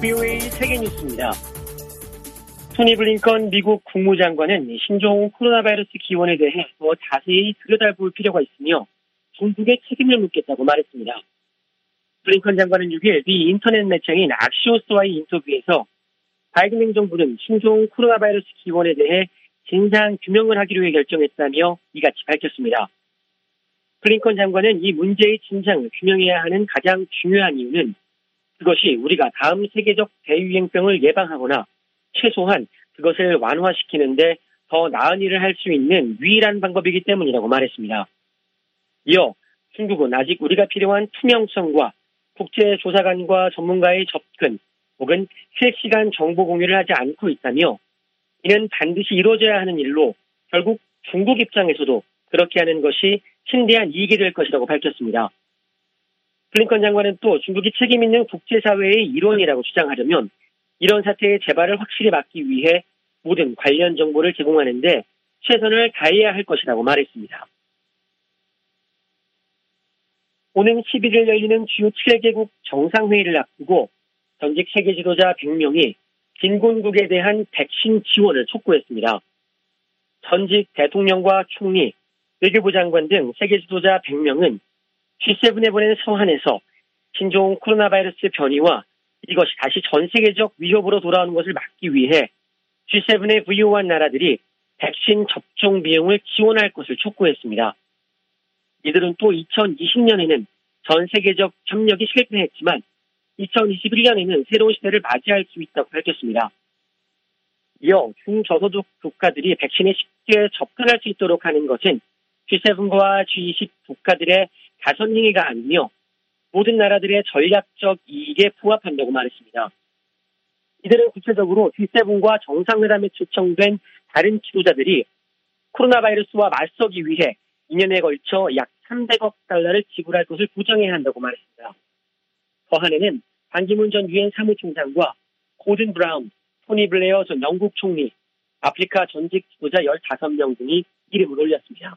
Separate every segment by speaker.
Speaker 1: VOA 세계뉴스입니다. 토니 블링컨 미국 국무장관은 신종 코로나 바이러스 기원에 대해 더 자세히 들여다볼 필요가 있으며 중국에 책임을 묻겠다고 말했습니다. 블링컨 장관은 6일 미 인터넷 매체인 악시오스와의 인터뷰에서 바이든 행정부는 신종 코로나 바이러스 기원에 대해 진상 규명을 하기로 결정했다며 이같이 밝혔습니다. 블링컨 장관은 이 문제의 진상을 규명해야 하는 가장 중요한 이유는 그것이 우리가 다음 세계적 대유행병을 예방하거나 최소한 그것을 완화시키는데 더 나은 일을 할 수 있는 유일한 방법이기 때문이라고 말했습니다. 이어 중국은 아직 우리가 필요한 투명성과 국제조사관과 전문가의 접근 혹은 실시간 정보 공유를 하지 않고 있다며 이는 반드시 이루어져야 하는 일로 결국 중국 입장에서도 그렇게 하는 것이 신대한 이익이 될 것이라고 밝혔습니다. 블링컨 장관은 또 중국이 책임 있는 국제사회의 일원이라고 주장하려면 이런 사태의 재발을 확실히 막기 위해 모든 관련 정보를 제공하는 데 최선을 다해야 할 것이라고 말했습니다. 오는 11일 열리는 주요 7개국 정상회의를 앞두고 전직 세계 지도자 100명이 빈곤국에 대한 백신 지원을 촉구했습니다. 전직 대통령과 총리, 외교부 장관 등 세계 지도자 100명은 G7에 보낸 서한에서 신종 코로나 바이러스 변이와 이것이 다시 전 세계적 위협으로 돌아오는 것을 막기 위해 G7에 부유한 나라들이 백신 접종 비용을 지원할 것을 촉구했습니다. 이들은 또 2020년에는 전 세계적 협력이 실패했지만 2021년에는 새로운 시대를 맞이할 수 있다고 밝혔습니다. 이어 중저소득 국가들이 백신에 쉽게 접근할 수 있도록 하는 것은 G7과 G20 국가들의 가선 행위가 아니며 모든 나라들의 전략적 이익에 부합한다고 말했습니다. 이들은 구체적으로 G7과 정상회담에 초청된 다른 지도자들이 코로나 바이러스와 맞서기 위해 2년에 걸쳐 약 300억 달러를 지불할 것을 보장해야 한다고 말했습니다. 서한에는 반기문 전 유엔 사무총장과 고든 브라운, 토니 블레어 전 영국 총리, 아프리카 전직 지도자 15명 등이 이름을 올렸습니다.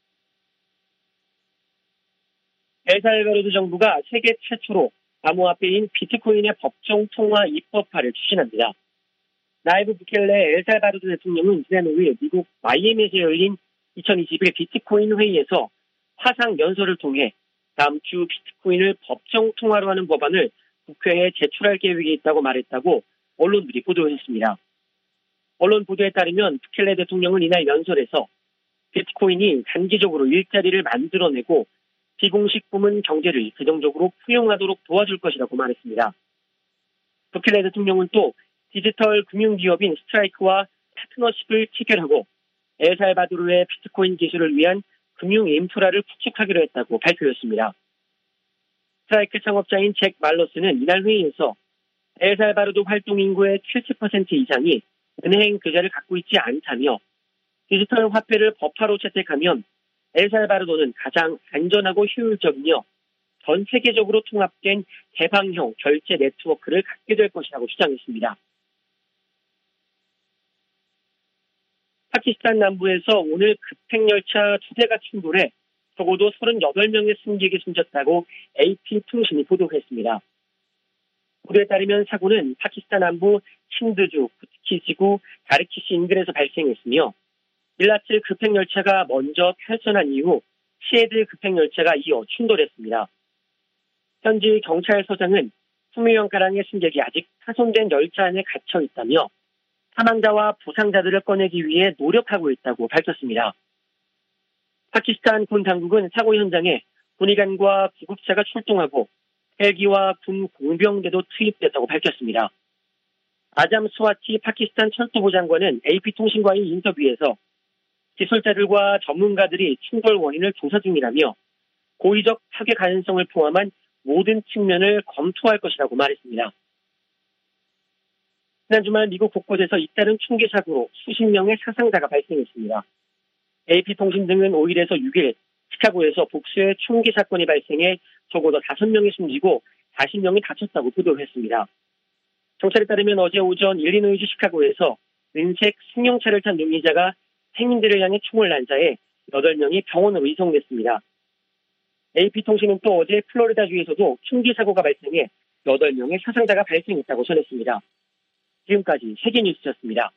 Speaker 1: 엘살바도르 정부가 세계 최초로 암호화폐인 비트코인의 법정 통화 입법화를 추진합니다. 나이브 부켈레 엘살바도르 대통령은 지난 5일 미국 마이애미에서 열린 2021 비트코인 회의에서 화상 연설을 통해 다음 주 비트코인을 법정 통화로 하는 법안을 국회에 제출할 계획이 있다고 말했다고 언론들이 보도했습니다. 언론 보도에 따르면 부켈레 대통령은 이날 연설에서 비트코인이 단기적으로 일자리를 만들어내고 비공식 부문 경제를 긍정적으로 포용하도록 도와줄 것이라고 말했습니다. 부켈레 대통령은 또 디지털 금융기업인 스트라이크와 파트너십을 체결하고 엘살바도르의 비트코인 기술을 위한 금융 인프라를 구축하기로 했다고 발표했습니다. 스트라이크 창업자인 잭 말러스는 이날 회의에서 엘살바도르 활동 인구의 70% 이상이 은행 계좌를 갖고 있지 않다며 디지털 화폐를 법화로 채택하면 엘살바도르는 가장 안전하고 효율적이며 전 세계적으로 통합된 개방형 결제 네트워크를 갖게 될 것이라고 주장했습니다. 파키스탄 남부에서 오늘 급행열차 2대가 충돌해 적어도 38명의 승객이 숨졌다고 AP통신이 보도했습니다. 보도에 따르면 사고는 파키스탄 남부 신드주 구트키지구 다르키시 인근에서 발생했으며 일라트 급행열차가 먼저 탈선한 이후 시에드 급행열차가 이어 충돌했습니다. 현지 경찰서장은 20명가량의 승객이 아직 파손된 열차 안에 갇혀 있다며 사망자와 부상자들을 꺼내기 위해 노력하고 있다고 밝혔습니다. 파키스탄 군 당국은 사고 현장에 군의관과 구급차가 출동하고 헬기와 군 공병대도 투입됐다고 밝혔습니다. 아잠 스와티 파키스탄 철도부 장관은 AP통신과의 인터뷰에서 기술자들과 전문가들이 충돌 원인을 조사 중이라며 고의적 파괴 가능성을 포함한 모든 측면을 검토할 것이라고 말했습니다. 지난 주말 미국 곳곳에서 잇따른 총기 사고로 수십 명의 사상자가 발생했습니다. AP통신 등은 5일에서 6일 시카고에서 복수의 총기 사건이 발생해 적어도 5명이 숨지고 40명이 다쳤다고 보도했습니다. 경찰에 따르면 어제 오전 일리노이주 시카고에서 은색 승용차를 탄 용의자가 행인들을 향해 총을 난사해 8명이 병원으로 이송됐습니다. AP통신은 또 어제 플로리다주에서도 총기 사고가 발생해 8명의 사상자가 발생했다고 전했습니다. 지금까지 세계뉴스였습니다.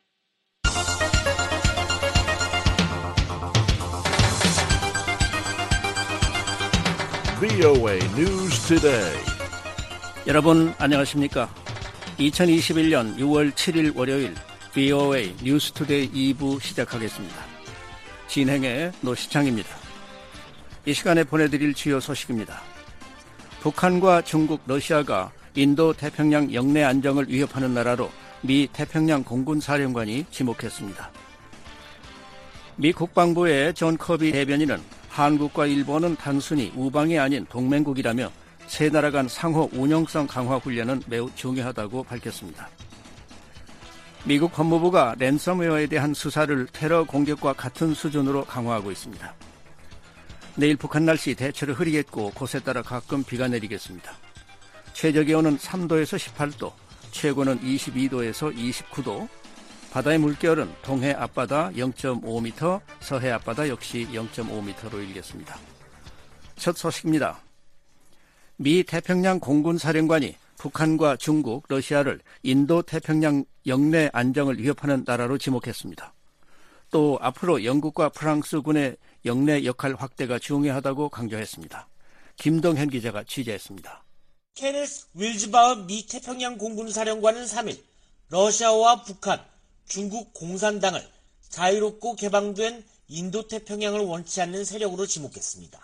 Speaker 2: VOA News Today.
Speaker 3: 여러분 안녕하십니까? 2021년 6월 7일 월요일 VOA 뉴스 투데이 2부 시작하겠습니다. 진행의 노시창입니다. 이 시간에 보내드릴 주요 소식입니다. 북한과 중국, 러시아가 인도 태평양 영내 안정을 위협하는 나라로 미 태평양 공군사령관이 지목했습니다. 미 국방부의 존 커비 대변인은 한국과 일본은 단순히 우방이 아닌 동맹국이라며 세 나라 간 상호 운용성 강화 훈련은 매우 중요하다고 밝혔습니다. 미국 법무부가 랜섬웨어에 대한 수사를 테러 공격과 같은 수준으로 강화하고 있습니다. 내일 북한 날씨 대체로 흐리겠고 곳에 따라 가끔 비가 내리겠습니다. 최저기온은 3도에서 18도, 최고는 22도에서 29도, 바다의 물결은 동해 앞바다 0.5m, 서해 앞바다 역시 0.5m로 일겠습니다. 첫 소식입니다. 미 태평양 공군사령관이 북한과 중국, 러시아를 인도 태평양 영내 안정을 위협하는 나라로 지목했습니다. 또 앞으로 영국과 프랑스군의 영내 역할 확대가 중요하다고 강조했습니다. 김동현 기자가 취재했습니다.
Speaker 4: 케네스 윌즈바흐 미 태평양 공군사령관은 3일 러시아와 북한, 중국 공산당을 자유롭고 개방된 인도 태평양을 원치 않는 세력으로 지목했습니다.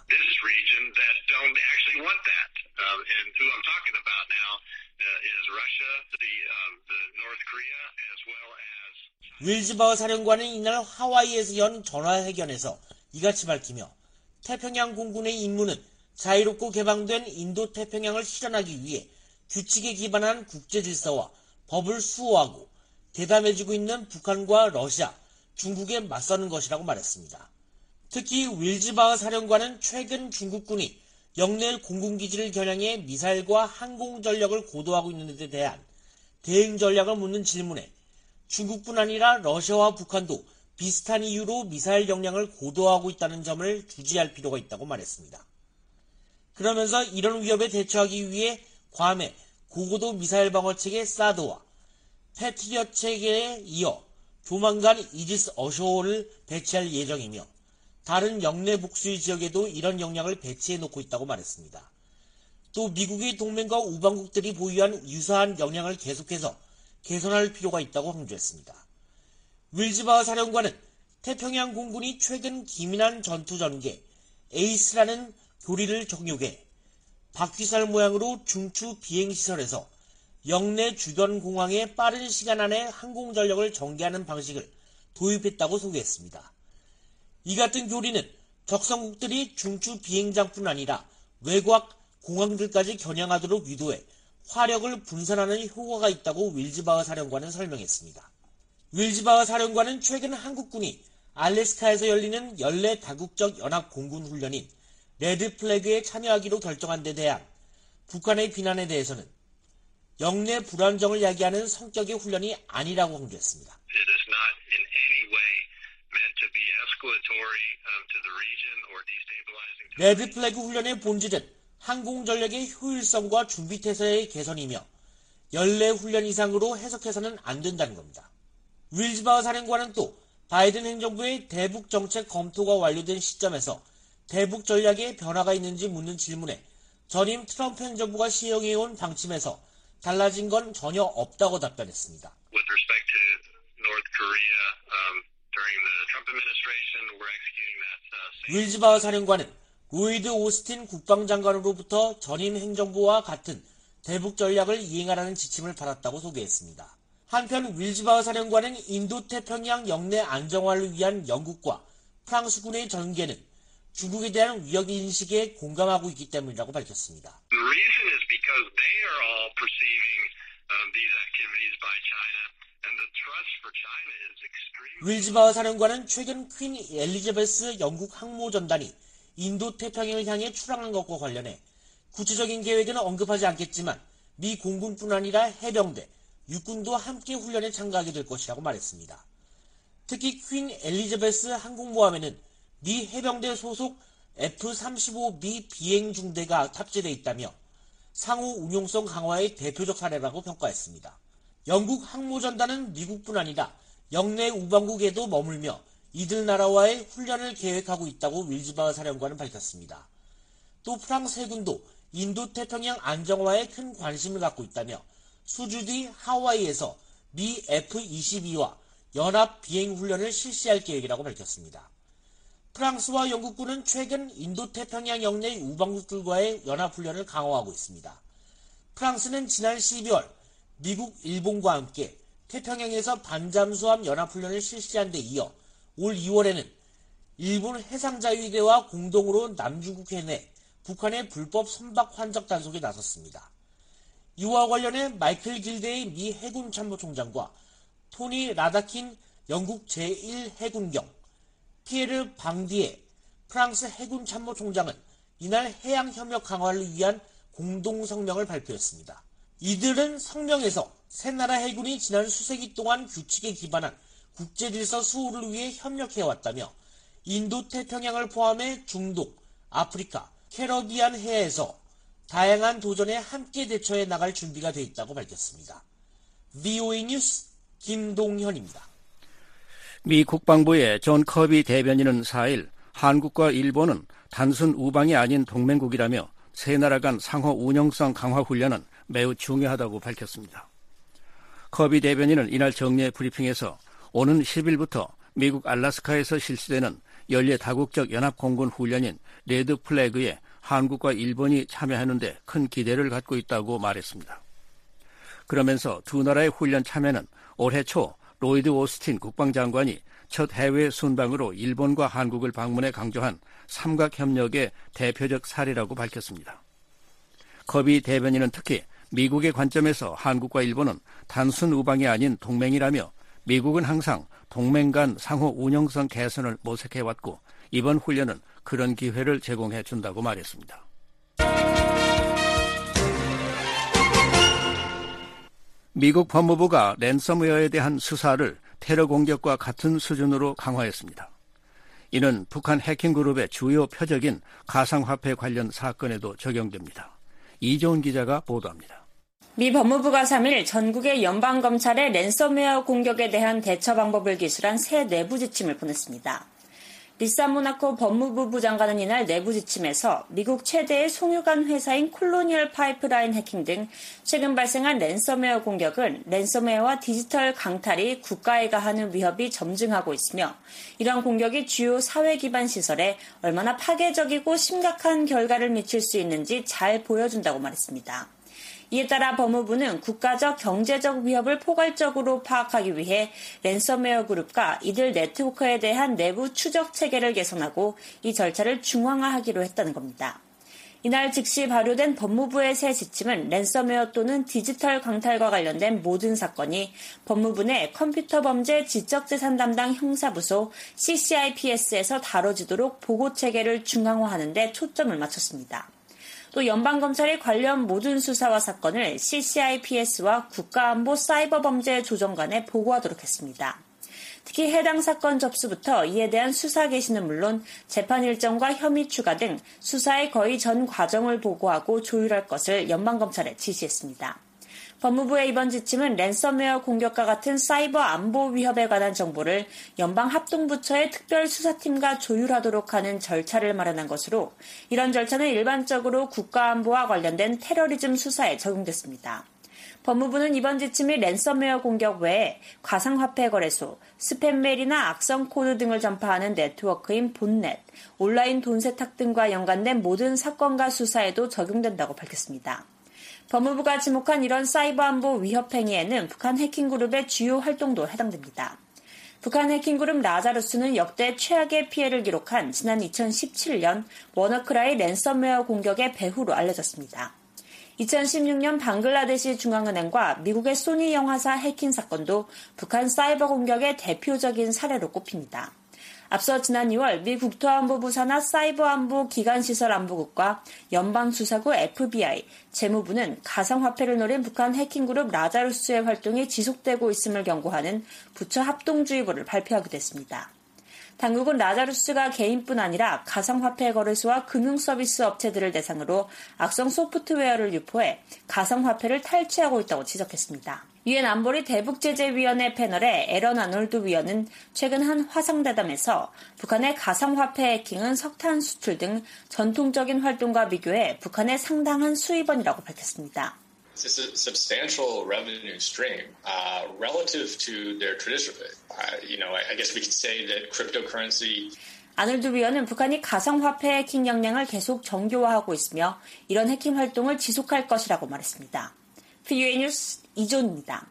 Speaker 4: 윌즈바흐 사령관은 이날 하와이에서 연 전화회견에서 이같이 밝히며 태평양 공군의 임무는 자유롭고 개방된 인도 태평양을 실현하기 위해 규칙에 기반한 국제 질서와 법을 수호하고 대담해지고 있는 북한과 러시아, 중국에 맞서는 것이라고 말했습니다. 특히 윌즈바흐 사령관은 최근 중국군이 영내 공군기지를 겨냥해 미사일과 항공전력을 고도하고 있는 데 대한 대응 전략을 묻는 질문에 중국뿐 아니라 러시아와 북한도 비슷한 이유로 미사일 역량을 고도화하고 있다는 점을 주지할 필요가 있다고 말했습니다. 그러면서 이런 위협에 대처하기 위해 괌의 고고도 미사일 방어체계 사드와 패트리엇 체계에 이어 조만간 이지스 어쇼를 배치할 예정이며 다른 영내 복수의 지역에도 이런 역량을 배치해 놓고 있다고 말했습니다. 또 미국의 동맹과 우방국들이 보유한 유사한 역량을 계속해서 개선할 필요가 있다고 강조했습니다. 윌즈바흐 사령관은 태평양 공군이 최근 기민한 전투 전개 에이스라는 교리를 적용해 바퀴살 모양으로 중추 비행시설에서 영내 주변 공항에 빠른 시간 안에 항공전력을 전개하는 방식을 도입했다고 소개했습니다. 이 같은 교리는 적성국들이 중추 비행장뿐 아니라 외곽 공항들까지 겨냥하도록 유도해 화력을 분산하는 효과가 있다고 윌즈바흐 사령관은 설명했습니다. 윌즈바흐 사령관은 최근 한국군이 알래스카에서 열리는 연례 다국적 연합 공군 훈련인 레드 플래그에 참여하기로 결정한 데 대한 북한의 비난에 대해서는 영내 불안정을 야기하는 성격의 훈련이 아니라고 강조했습니다. 레드 플래그 훈련의 본질은 항공전력의 효율성과 준비태세의 개선이며 연례 훈련 이상으로 해석해서는 안 된다는 겁니다. 윌즈바흐 사령관은 또 바이든 행정부의 대북 정책 검토가 완료된 시점에서 대북 전략에 변화가 있는지 묻는 질문에 전임 트럼프 행정부가 시행해온 방침에서 달라진 건 전혀 없다고 답변했습니다. 윌즈바흐 사령관은 로이드 오스틴 국방장관으로부터 전임 행정부와 같은 대북 전략을 이행하라는 지침을 받았다고 소개했습니다. 한편 윌즈바흐 사령관은 인도 태평양 영내 안정화를 위한 영국과 프랑스군의 전개는 중국에 대한 위협 인식에 공감하고 있기 때문이라고 밝혔습니다. 윌즈바흐 사령관은 최근 퀸 엘리자베스 영국 항모전단이 인도 태평양을 향해 출항한 것과 관련해 구체적인 계획은 언급하지 않겠지만 미 공군뿐 아니라 해병대, 육군도 함께 훈련에 참가하게 될 것이라고 말했습니다. 특히 퀸 엘리자베스 항공모함에는 미 해병대 소속 F-35B 비행중대가 탑재되어 있다며 상호 운용성 강화의 대표적 사례라고 평가했습니다. 영국 항모전단은 미국뿐 아니라 영내 우방국에도 머물며 이들 나라와의 훈련을 계획하고 있다고 윌즈바흐 사령관은 밝혔습니다. 또 프랑스 해군도 인도태평양 안정화에 큰 관심을 갖고 있다며 수주 뒤 하와이에서 미 F-22와 연합 비행훈련을 실시할 계획이라고 밝혔습니다. 프랑스와 영국군은 최근 인도태평양 영내 우방국들과의 연합훈련을 강화하고 있습니다. 프랑스는 지난 12월 미국, 일본과 함께 태평양에서 반잠수함 연합훈련을 실시한 데 이어 올 2월에는 일본 해상자위대와 공동으로 남중국 해내 북한의 불법 선박 환적 단속에 나섰습니다. 이와 관련해 마이클 길데이 미 해군 참모총장과 토니 라다킨 영국 제1해군경, 피에르 방디에 프랑스 해군 참모총장은 이날 해양협력 강화를 위한 공동성명을 발표했습니다. 이들은 성명에서 세 나라 해군이 지난 수세기 동안 규칙에 기반한 국제질서 수호를 위해 협력해왔다며 인도태평양을 포함해 중동, 아프리카, 캐러비안 해에서 다양한 도전에 함께 대처해 나갈 준비가 돼 있다고 밝혔습니다. VOA 뉴스 김동현입니다.
Speaker 3: 미 국방부의 존 커비 대변인은 4일 한국과 일본은 단순 우방이 아닌 동맹국이라며 세 나라 간 상호 운용성 강화 훈련은 매우 중요하다고 밝혔습니다. 커비 대변인은 이날 정례 브리핑에서 오는 10일부터 미국 알래스카에서 실시되는 연례 다국적 연합공군 훈련인 레드 플래그에 한국과 일본이 참여하는데 큰 기대를 갖고 있다고 말했습니다. 그러면서 두 나라의 훈련 참여는 올해 초 로이드 오스틴 국방장관이 첫 해외 순방으로 일본과 한국을 방문해 강조한 삼각협력의 대표적 사례라고 밝혔습니다. 커비 대변인은 특히 미국의 관점에서 한국과 일본은 단순 우방이 아닌 동맹이라며 미국은 항상 동맹 간 상호 운용성 개선을 모색해왔고 이번 훈련은 그런 기회를 제공해 준다고 말했습니다. 미국 법무부가 랜섬웨어에 대한 수사를 테러 공격과 같은 수준으로 강화했습니다. 이는 북한 해킹그룹의 주요 표적인 가상화폐 관련 사건에도 적용됩니다. 이종훈 기자가 보도합니다.
Speaker 5: 미 법무부가 3일 전국의 연방검찰에 랜섬웨어 공격에 대한 대처 방법을 기술한 새 내부 지침을 보냈습니다. 리사 모나코 법무부 부장관은 이날 내부 지침에서 미국 최대의 송유관 회사인 콜로니얼 파이프라인 해킹 등 최근 발생한 랜섬웨어 공격은 랜섬웨어와 디지털 강탈이 국가에 가하는 위협이 점증하고 있으며 이러한 공격이 주요 사회 기반 시설에 얼마나 파괴적이고 심각한 결과를 미칠 수 있는지 잘 보여준다고 말했습니다. 이에 따라 법무부는 국가적 경제적 위협을 포괄적으로 파악하기 위해 랜섬웨어 그룹과 이들 네트워크에 대한 내부 추적 체계를 개선하고 이 절차를 중앙화하기로 했다는 겁니다. 이날 즉시 발효된 법무부의 새 지침은 랜섬웨어 또는 디지털 강탈과 관련된 모든 사건이 법무부 내 컴퓨터 범죄 지적재산 담당 형사부소 CCIPS에서 다뤄지도록 보고 체계를 중앙화하는 데 초점을 맞췄습니다. 또 연방검찰이 관련 모든 수사와 사건을 CCIPS와 국가안보사이버범죄조정관에 보고하도록 했습니다. 특히 해당 사건 접수부터 이에 대한 수사 개시는 물론 재판 일정과 혐의 추가 등 수사의 거의 전 과정을 보고하고 조율할 것을 연방검찰에 지시했습니다. 법무부의 이번 지침은 랜섬웨어 공격과 같은 사이버 안보 위협에 관한 정보를 연방합동부처의 특별수사팀과 조율하도록 하는 절차를 마련한 것으로 이런 절차는 일반적으로 국가안보와 관련된 테러리즘 수사에 적용됐습니다. 법무부는 이번 지침이 랜섬웨어 공격 외에 가상화폐 거래소, 스팸메일이나 악성 코드 등을 전파하는 네트워크인 본넷, 온라인 돈 세탁 등과 연관된 모든 사건과 수사에도 적용된다고 밝혔습니다. 법무부가 지목한 이런 사이버 안보 위협 행위에는 북한 해킹그룹의 주요 활동도 해당됩니다. 북한 해킹그룹 라자루스는 역대 최악의 피해를 기록한 지난 2017년 워너크라이 랜섬웨어 공격의 배후로 알려졌습니다. 2016년 방글라데시 중앙은행과 미국의 소니 영화사 해킹 사건도 북한 사이버 공격의 대표적인 사례로 꼽힙니다. 앞서 지난 2월 미 국토안보부 산하 사이버안보 기간시설안보국과 연방수사국 FBI, 재무부는 가상화폐를 노린 북한 해킹그룹 라자루스의 활동이 지속되고 있음을 경고하는 부처 합동주의보를 발표하기도 했습니다. 당국은 라자루스가 개인뿐 아니라 가상화폐 거래소와 금융서비스 업체들을 대상으로 악성 소프트웨어를 유포해 가상화폐를 탈취하고 있다고 지적했습니다. 유엔 안보리 대북제재위원회 패널의 에런 아놀드 위원은 최근 한 화상대담에서 북한의 가상화폐 해킹은 석탄 수출 등 전통적인 활동과 비교해 북한의 상당한 수입원이라고 밝혔습니다.
Speaker 6: It's a substantial revenue stream relative to their traditional. I guess we could say that cryptocurrency.
Speaker 5: 아놀드 위원은 북한이 가상화폐 해킹 역량을 계속 정교화하고 있으며 이런 해킹 활동을 지속할 것이라고 말했습니다. VOA 뉴스 이존입니다.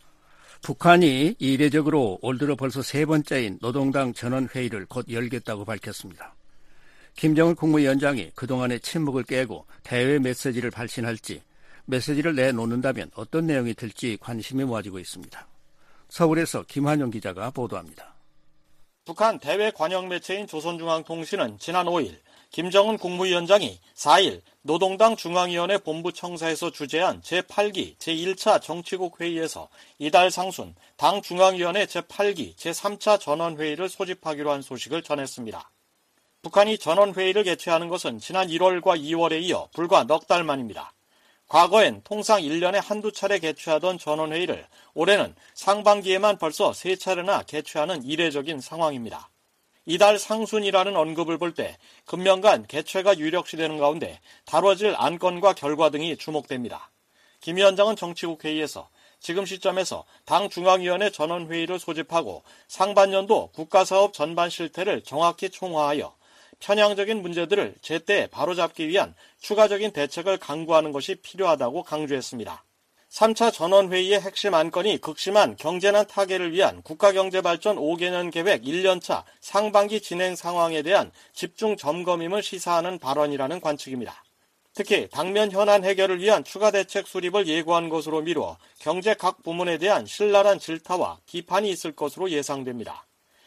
Speaker 3: 북한이 이례적으로 올 들어 벌써 3번째인 노동당 전원회의를 곧 열겠다고 밝혔습니다. 김정은 국무위원장이 그동안의 침묵을 깨고 대외 메시지를 발신할지, 메시지를 내놓는다면 어떤 내용이 될지 관심이 모아지고 있습니다. 서울에서 김환영 기자가 보도합니다.
Speaker 7: 북한 대외 관영 매체인 조선중앙통신은 지난 5일 김정은 국무위원장이 4일 노동당 중앙위원회 본부청사에서 주재한 제8기 제1차 정치국 회의에서 이달 상순 당 중앙위원회 제8기 제3차 전원회의를 소집하기로 한 소식을 전했습니다. 북한이 전원회의를 개최하는 것은 지난 1월과 2월에 이어 불과 넉 달 만입니다. 과거엔 통상 1년에 한두 차례 개최하던 전원회의를 올해는 상반기에만 벌써 3차례나 개최하는 이례적인 상황입니다. 이달 상순이라는 언급을 볼 때 금년간 개최가 유력시되는 가운데 다뤄질 안건과 결과 등이 주목됩니다. 김 위원장은 정치국 회의에서 지금 시점에서 당 중앙위원회 전원회의를 소집하고 상반년도 국가사업 전반 실태를 정확히 총화하여 편향적인 문제들을 제때 바로잡기 위한 추가적인 대책을 강구하는 것이 필요하다고 강조했습니다. 3차 전원회의의 핵심 안건이 극심한 경제난 타개를 위한 국가경제발전 5개년 계획 1년차 상반기 진행 상황에 대한 집중 점검임을 시사하는 발언이라는 관측입니다. 특히 당면 현안 해결을 위한 추가 대책 수립을 예고한 것으로 미루어 경제 각 부문에 대한 신랄한 질타와 비판이 있을 것으로 예상됩니다.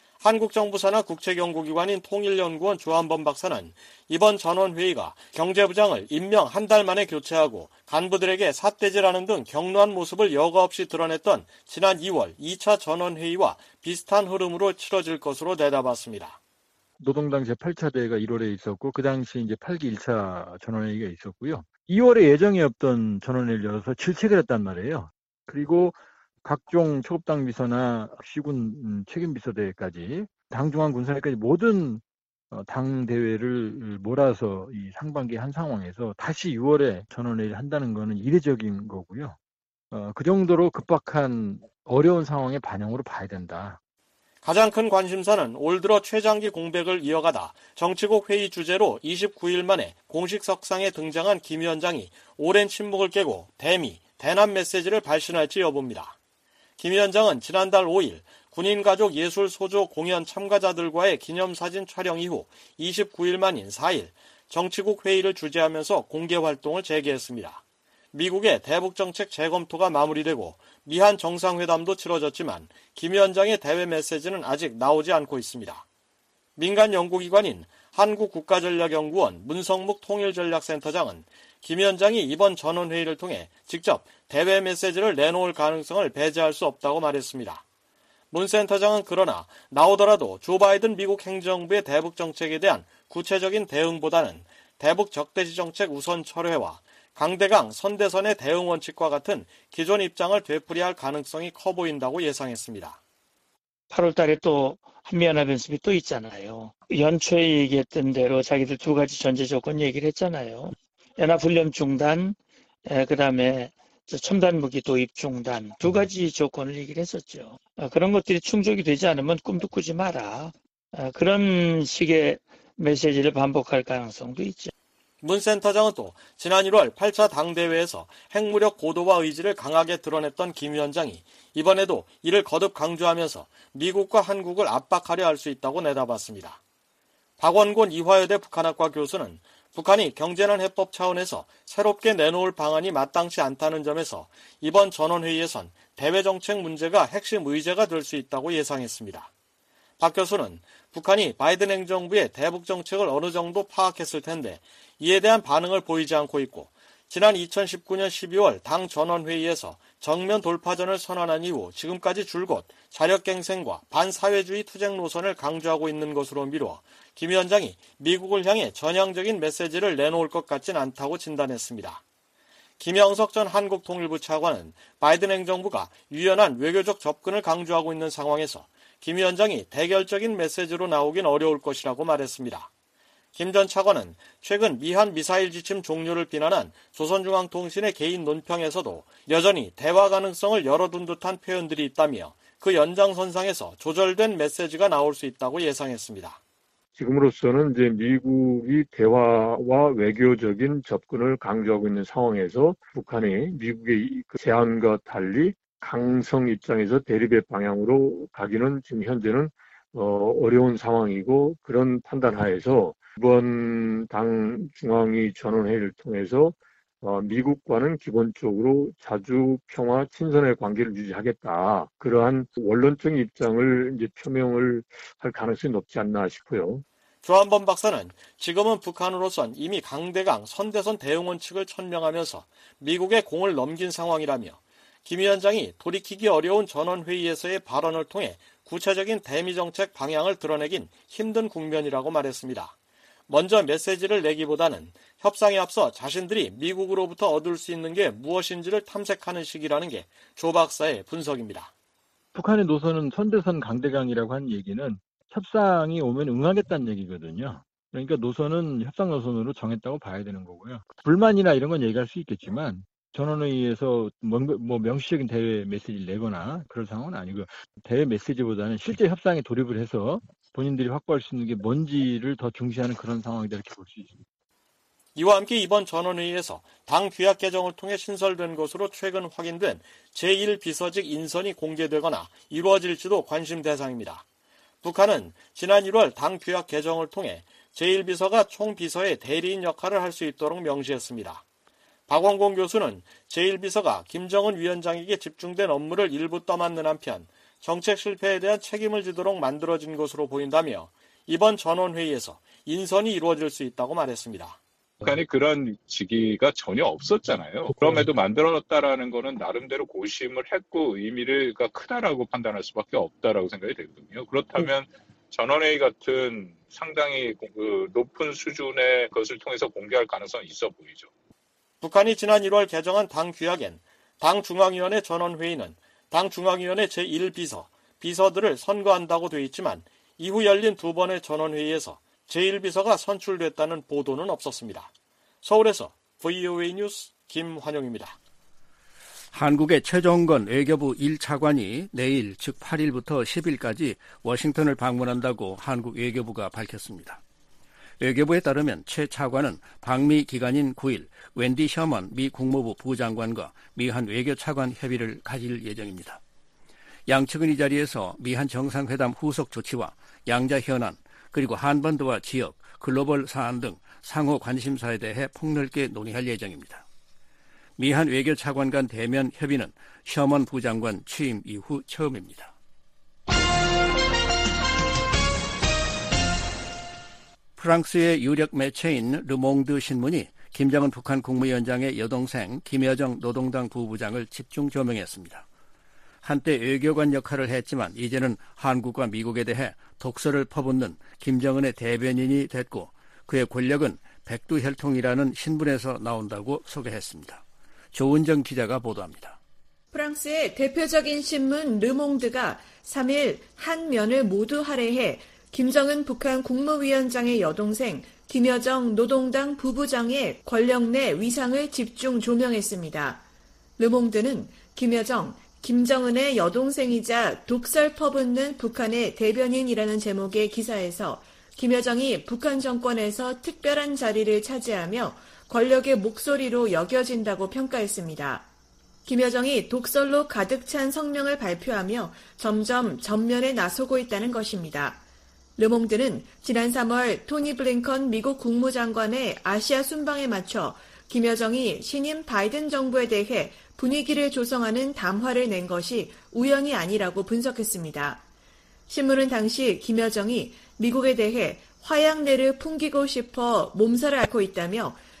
Speaker 7: 한국정부 산하 국책연구기관인 통일연구원 조한범 박사는 이번 전원회의가 경제부장을 임명 한 달 만에 교체하고 간부들에게 삿대질하는 등 격노한 모습을 여과 없이 드러냈던 지난 2월 2차 전원회의와 비슷한 흐름으로 치러질 것으로 내다봤습니다.
Speaker 8: 노동당 제8차 대회가 1월에 있었고 그 당시 이제 8기 1차 전원회의가 있었고요. 2월에 예정이 없던 전원회의를 열어서 질책을 했단 말이에요. 그리고 각종 초급당 비서나 시군 책임 비서대까지 당중앙 군사회까지 모든 당 대회를 몰아서 이 상반기 한 상황에서 다시 6월에 전원회의를 한다는 것은 이례적인 거고요. 그 정도로 급박한 어려운 상황의 반영으로 봐야 된다.
Speaker 7: 가장 큰 관심사는 올 들어 최장기 공백을 이어가다 정치국 회의 주제로 29일 만에 공식 석상에 등장한 김 위원장이 오랜 침묵을 깨고 대남 메시지를 발신할지 여부입니다. 김 위원장은 지난달 5일 군인가족 예술소조 공연 참가자들과의 기념사진 촬영 이후 29일 만인 4일 정치국 회의를 주재하면서 공개활동을 재개했습니다. 미국의 대북정책 재검토가 마무리되고 미한 정상회담도 치러졌지만 김 위원장의 대외 메시지는 아직 나오지 않고 있습니다. 민간 연구기관인 한국국가전략연구원 문성묵 통일전략센터장은 김 위원장이 이번 전원회의를 통해 직접 대외 메시지를 내놓을 가능성을 배제할 수 없다고 말했습니다. 문 센터장은 그러나 나오더라도 조 바이든 미국 행정부의 대북 정책에 대한 구체적인 대응보다는 대북 적대시 정책 우선 철회와 강대강 선대선의 대응 원칙과 같은 기존 입장을 되풀이할 가능성이 커 보인다고 예상했습니다.
Speaker 9: 8월 달에 또 한미연합연습이 또 있잖아요. 연초에 얘기했던 대로 자기들 2가지 전제 조건 얘기를 했잖아요. 연합훈련 중단, 그다음에 첨단 무기 도입 중단 2가지 조건을 얘기를 했었죠. 그런 것들이 충족이 되지 않으면 꿈도 꾸지 마라. 그런 식의 메시지를 반복할 가능성도 있죠.
Speaker 7: 문 센터장은 또 지난 1월 8차 당대회에서 핵무력 고도화 의지를 강하게 드러냈던 김 위원장이 이번에도 이를 거듭 강조하면서 미국과 한국을 압박하려 할 수 있다고 내다봤습니다. 박원곤 이화여대 북한학과 교수는 북한이 경제난 해법 차원에서 새롭게 내놓을 방안이 마땅치 않다는 점에서 이번 전원회의에선 대외정책 문제가 핵심 의제가 될 수 있다고 예상했습니다. 박 교수는 북한이 바이든 행정부의 대북 정책을 어느 정도 파악했을 텐데 이에 대한 반응을 보이지 않고 있고 지난 2019년 12월 당 전원회의에서 정면 돌파전을 선언한 이후 지금까지 줄곧 자력갱생과 반사회주의 투쟁 노선을 강조하고 있는 것으로 미루어 김 위원장이 미국을 향해 전향적인 메시지를 내놓을 것 같진 않다고 진단했습니다. 김영석 전 한국통일부 차관은 바이든 행정부가 유연한 외교적 접근을 강조하고 있는 상황에서 김 위원장이 대결적인 메시지로 나오긴 어려울 것이라고 말했습니다. 김 전 차관은 최근 미한 미사일 지침 종료를 비난한 조선중앙통신의 개인 논평에서도 여전히 대화 가능성을 열어둔 듯한 표현들이 있다며 그 연장선상에서 조절된 메시지가 나올 수 있다고 예상했습니다.
Speaker 8: 지금으로서는 이제 미국이 대화와 외교적인 접근을 강조하고 있는 상황에서 북한이 미국의 그 제안과 달리 강성 입장에서 대립의 방향으로 가기는 지금 현재는 어려운 상황이고, 그런 판단하에서 이번 당 중앙위 전원회의를 통해서 미국과는 기본적으로 자주 평화 친선의 관계를 유지하겠다, 그러한 원론적인 입장을 이제 표명을 할 가능성이 높지 않나 싶어요.
Speaker 7: 조한범 박사는 지금은 북한으로선 이미 강대강 선대선 대응원 측을 천명하면서 미국의 공을 넘긴 상황이라며 김 위원장이 돌이키기 어려운 전원회의에서의 발언을 통해 구체적인 대미 정책 방향을 드러내긴 힘든 국면이라고 말했습니다. 먼저 메시지를 내기보다는 협상에 앞서 자신들이 미국으로부터 얻을 수 있는 게 무엇인지를 탐색하는 시기라는 게 조 박사의 분석입니다.
Speaker 8: 북한의 노선은 선대선 강대강이라고 한 얘기는 협상이 오면 응하겠다는 얘기거든요. 그러니까 노선은 협상 노선으로 정했다고 봐야 되는 거고요. 불만이나 이런 건 얘기할 수 있겠지만 전원회의에서 뭐 명시적인 대외 메시지를 내거나 그럴 상황은 아니고, 대외 메시지보다는 실제 협상에 돌입을 해서 본인들이 확보할 수 있는 게 뭔지를 더 중시하는 그런 상황이다, 이렇게 볼 수 있습니다.
Speaker 7: 이와 함께 이번 전원회의에서 당 규약 개정을 통해 신설된 것으로 최근 확인된 제1비서직 인선이 공개되거나 이루어질지도 관심 대상입니다. 북한은 지난 1월 당 규약 개정을 통해 제1비서가 총비서의 대리인 역할을 할 수 있도록 명시했습니다. 박원공 교수는 제1비서가 김정은 위원장에게 집중된 업무를 일부 떠맡는 한편 정책 실패에 대한 책임을 지도록 만들어진 것으로 보인다며 이번 전원회의에서 인선이 이루어질 수 있다고 말했습니다.
Speaker 10: 북한이 그런 직위가 전혀 없었잖아요. 그럼에도 만들어놨다라는 거는 나름대로 고심을 했고 의미가 크다라고 판단할 수밖에 없다라고 생각이 되거든요. 그렇다면 전원회의 같은 상당히 높은 수준의 것을 통해서 공개할 가능성이 있어 보이죠.
Speaker 7: 북한이 지난 1월 개정한 당 규약엔 당 중앙위원회 전원회의는 당 중앙위원회 제1비서, 비서들을 선거한다고 돼 있지만 이후 열린 두 번의 전원회의에서 제1비서가 선출됐다는 보도는 없었습니다. 서울에서 VOA 뉴스 김환영입니다.
Speaker 3: 한국의 최정건 외교부 1차관이 내일 즉 8일부터 10일까지 워싱턴을 방문한다고 한국 외교부가 밝혔습니다. 외교부에 따르면 최 차관은 방미 기간인 9일 웬디 셔먼 미 국무부 부장관과 미한 외교차관 협의를 가질 예정입니다. 양측은 이 자리에서 미한 정상회담 후속 조치와 양자 현안, 그리고 한반도와 지역, 글로벌 사안 등 상호 관심사에 대해 폭넓게 논의할 예정입니다. 미한 외교차관 간 대면 협의는 셔먼 부장관 취임 이후 처음입니다. 프랑스의 유력 매체인 르몽드 신문이 김정은 북한 국무위원장의 여동생 김여정 노동당 부부장을 집중 조명했습니다. 한때 외교관 역할을 했지만 이제는 한국과 미국에 대해 독서를 퍼붓는 김정은의 대변인이 됐고, 그의 권력은 백두혈통이라는 신문에서 나온다고 소개했습니다. 조은정 기자가 보도합니다.
Speaker 11: 프랑스의 대표적인 신문 르몽드가 3일 한 면을 모두 할애해 김정은 북한 국무위원장의 여동생 김여정 노동당 부부장의 권력 내 위상을 집중 조명했습니다. 르몽드는 김여정, 김정은의 여동생이자 독설 퍼붓는 북한의 대변인이라는 제목의 기사에서 김여정이 북한 정권에서 특별한 자리를 차지하며 권력의 목소리로 여겨진다고 평가했습니다. 김여정이 독설로 가득 찬 성명을 발표하며 점점 전면에 나서고 있다는 것입니다. 르몽드는 지난 3월 토니 블링컨 미국 국무장관의 아시아 순방에 맞춰 김여정이 신임 바이든 정부에 대해 분위기를 조성하는 담화를 낸 것이 우연이 아니라고 분석했습니다. 신문은 당시 김여정이 미국에 대해 화양내를 풍기고 싶어 몸살을 앓고 있다며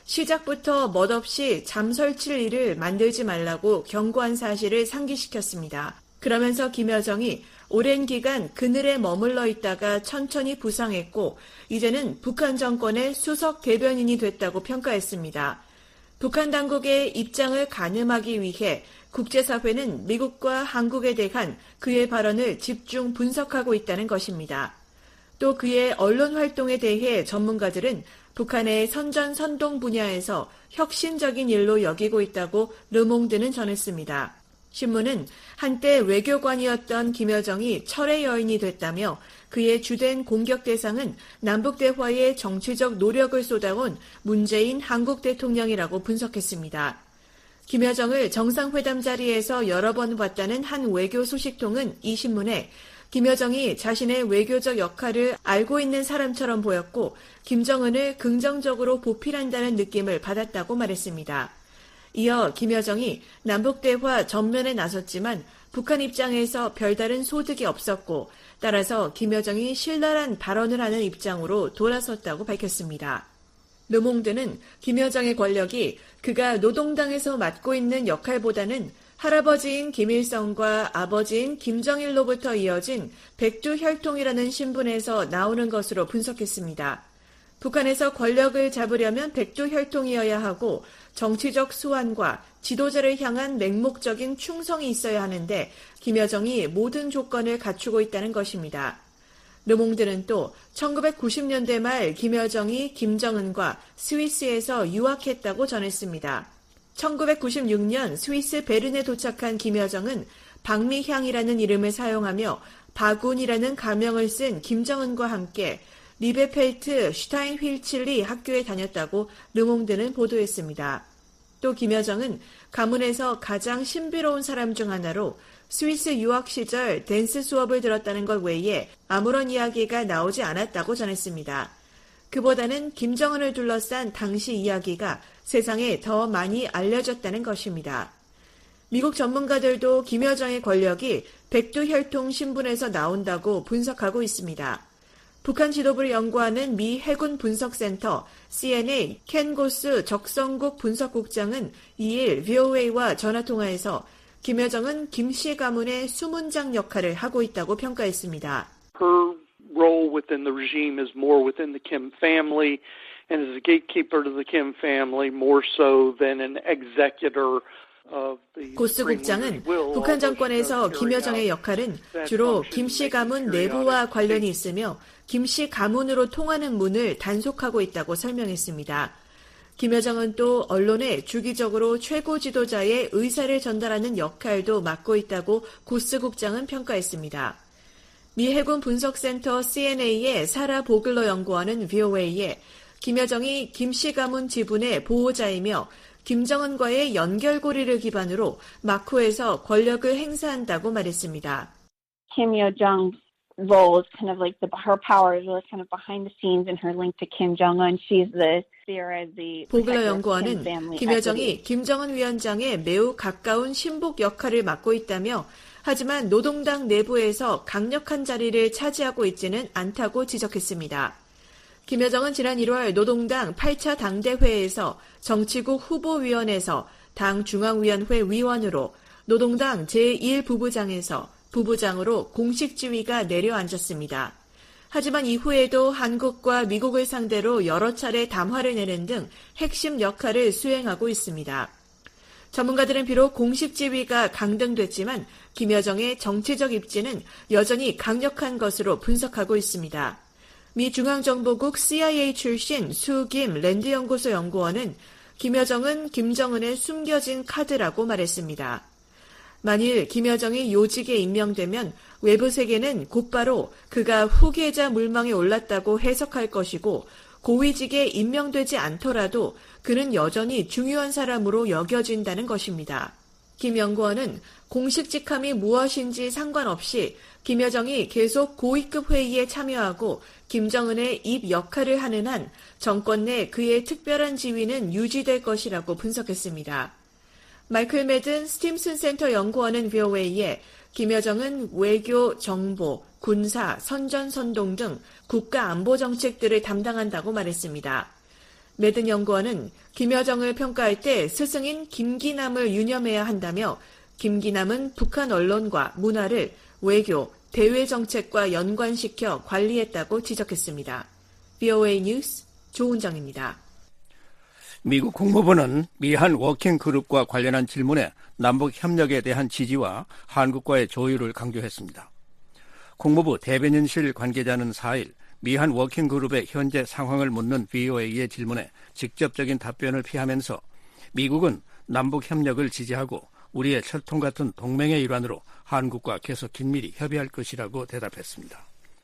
Speaker 11: 시작부터 멋없이 잠설칠 일을 만들지 말라고 경고한 사실을 상기시켰습니다. 그러면서 김여정이 오랜 기간 그늘에 머물러 있다가 천천히 부상했고 이제는 북한 정권의 수석 대변인이 됐다고 평가했습니다. 북한 당국의 입장을 가늠하기 위해 국제사회는 미국과 한국에 대한 그의 발언을 집중 분석하고 있다는 것입니다. 또 그의 언론 활동에 대해 전문가들은 북한의 선전선동 분야에서 혁신적인 일로 여기고 있다고 르몽드는 전했습니다. 신문은 한때 외교관이었던 김여정이 철의 여인이 됐다며 그의 주된 공격 대상은 남북대화에 정치적 노력을 쏟아온 문재인 한국 대통령이라고 분석했습니다. 김여정을 정상회담 자리에서 여러 번 봤다는 한 외교 소식통은 이 신문에 김여정이 자신의 외교적 역할을 알고 있는 사람처럼 보였고 김정은을 긍정적으로 보필한다는 느낌을 받았다고 말했습니다. 이어 김여정이 남북대화 전면에 나섰지만 북한 입장에서 별다른 소득이 없었고 따라서 김여정이 신랄한 발언을 하는 입장으로 돌아섰다고 밝혔습니다. 르몽드는 김여정의 권력이 그가 노동당에서 맡고 있는 역할보다는 할아버지인 김일성과 아버지인 김정일로부터 이어진 백두혈통이라는 신분에서 나오는 것으로 분석했습니다. 북한에서 권력을 잡으려면 백두혈통이어야 하고 정치적 수완과 지도자를 향한 맹목적인 충성이 있어야 하는데 김여정이 모든 조건을 갖추고 있다는 것입니다. 르몽드는 또 1990년대 말 김여정이 김정은과 스위스에서 유학했다고 전했습니다. 1996년 스위스 베른에 도착한 김여정은 박미향이라는 이름을 사용하며 바군이라는 가명을 쓴 김정은과 함께 리베펠트 슈타인휠칠리 학교에 다녔다고 르몽드는 보도했습니다. 또 김여정은 가문에서 가장 신비로운 사람 중 하나로 스위스 유학 시절 댄스 수업을 들었다는 것 외에 아무런 이야기가 나오지 않았다고 전했습니다. 그보다는 김정은을 둘러싼 당시 이야기가 세상에 더 많이 알려졌다는 것입니다. 미국 전문가들도 김여정의 권력이 백두혈통 신분에서 나온다고 분석하고 있습니다. 북한 지도부를 연구하는 미 해군 분석센터 CNA 켄 고스 적성국 분석국장은 2일 VOA와 전화통화에서 김여정은 김씨 가문의 수문장 역할을 하고 있다고 평가했습니다.
Speaker 12: Her role within the regime is more within the Kim family and is a gatekeeper to the Kim family more so than an executor.
Speaker 11: 고스 국장은 북한 정권에서 김여정의 역할은 주로 김씨 가문 내부와 관련이 있으며 김씨 가문으로 통하는 문을 단속하고 있다고 설명했습니다. 김여정은 또 언론에 주기적으로 최고 지도자의 의사를 전달하는 역할도 맡고 있다고 고스 국장은 평가했습니다. 미 해군 분석센터 CNA의 사라 보글러 연구원은 VOA에 김여정이 김씨 가문 지분의 보호자이며 김정은과의 연결고리를 기반으로 마쿠에서 권력을 행사한다고 말했습니다.
Speaker 13: Kim Yo-jong's role is kind of like her power is really kind of behind the scenes in her link to Kim Jong-un. She's the
Speaker 11: 보글러 연구원은 김여정이 김정은 위원장의 매우 가까운 신복 역할을 맡고 있다며 하지만 노동당 내부에서 강력한 자리를 차지하고 있지는 않다고 지적했습니다. 김여정은 지난 1월 노동당 8차 당대회에서 정치국 후보위원회에서 당 중앙위원회 위원으로 노동당 제1부부장에서 부부장으로 공식 지위가 내려앉았습니다. 하지만 이후에도 한국과 미국을 상대로 여러 차례 담화를 내는 등 핵심 역할을 수행하고 있습니다. 전문가들은 비록 공식 지위가 강등됐지만 김여정의 정치적 입지는 여전히 강력한 것으로 분석하고 있습니다. 미 중앙정보국 CIA 출신 수김 랜드연구소 연구원은 김여정은 김정은의 숨겨진 카드라고 말했습니다. 만일 김여정이 요직에 임명되면 외부 세계는 곧바로 그가 후계자 물망에 올랐다고 해석할 것이고 고위직에 임명되지 않더라도 그는 여전히 중요한 사람으로 여겨진다는 것입니다. 김 연구원은 공식 직함이 무엇인지 상관없이 김여정이 계속 고위급 회의에 참여하고 김정은의 입 역할을 하는 한 정권 내 그의 특별한 지위는 유지될 것이라고 분석했습니다. 마이클 매든 스팀슨 센터 연구원은 VOA에 김여정은 외교, 정보, 군사, 선전선동 등 국가 안보 정책들을 담당한다고 말했습니다. 매든 연구원은 김여정을 평가할 때 스승인 김기남을 유념해야 한다며 김기남은 북한 언론과 문화를 외교, 대외 정책과 연관시켜 관리했다고 지적했습니다. VOA 뉴스 조은정입니다.
Speaker 3: 미국 국무부는 미한 워킹그룹과 관련한 질문에 남북 협력에 대한 지지와 한국과의 조율을 강조했습니다. 국무부 대변인실 관계자는 4일 미한 워킹그룹의 현재 상황을 묻는 VOA의 질문에 직접적인 답변을 피하면서 미국은 남북 협력을 지지하고 우리의 철통 같은 동맹의 일환으로 한국과 계속 긴밀히 협의할 것이라고 대답했습니다.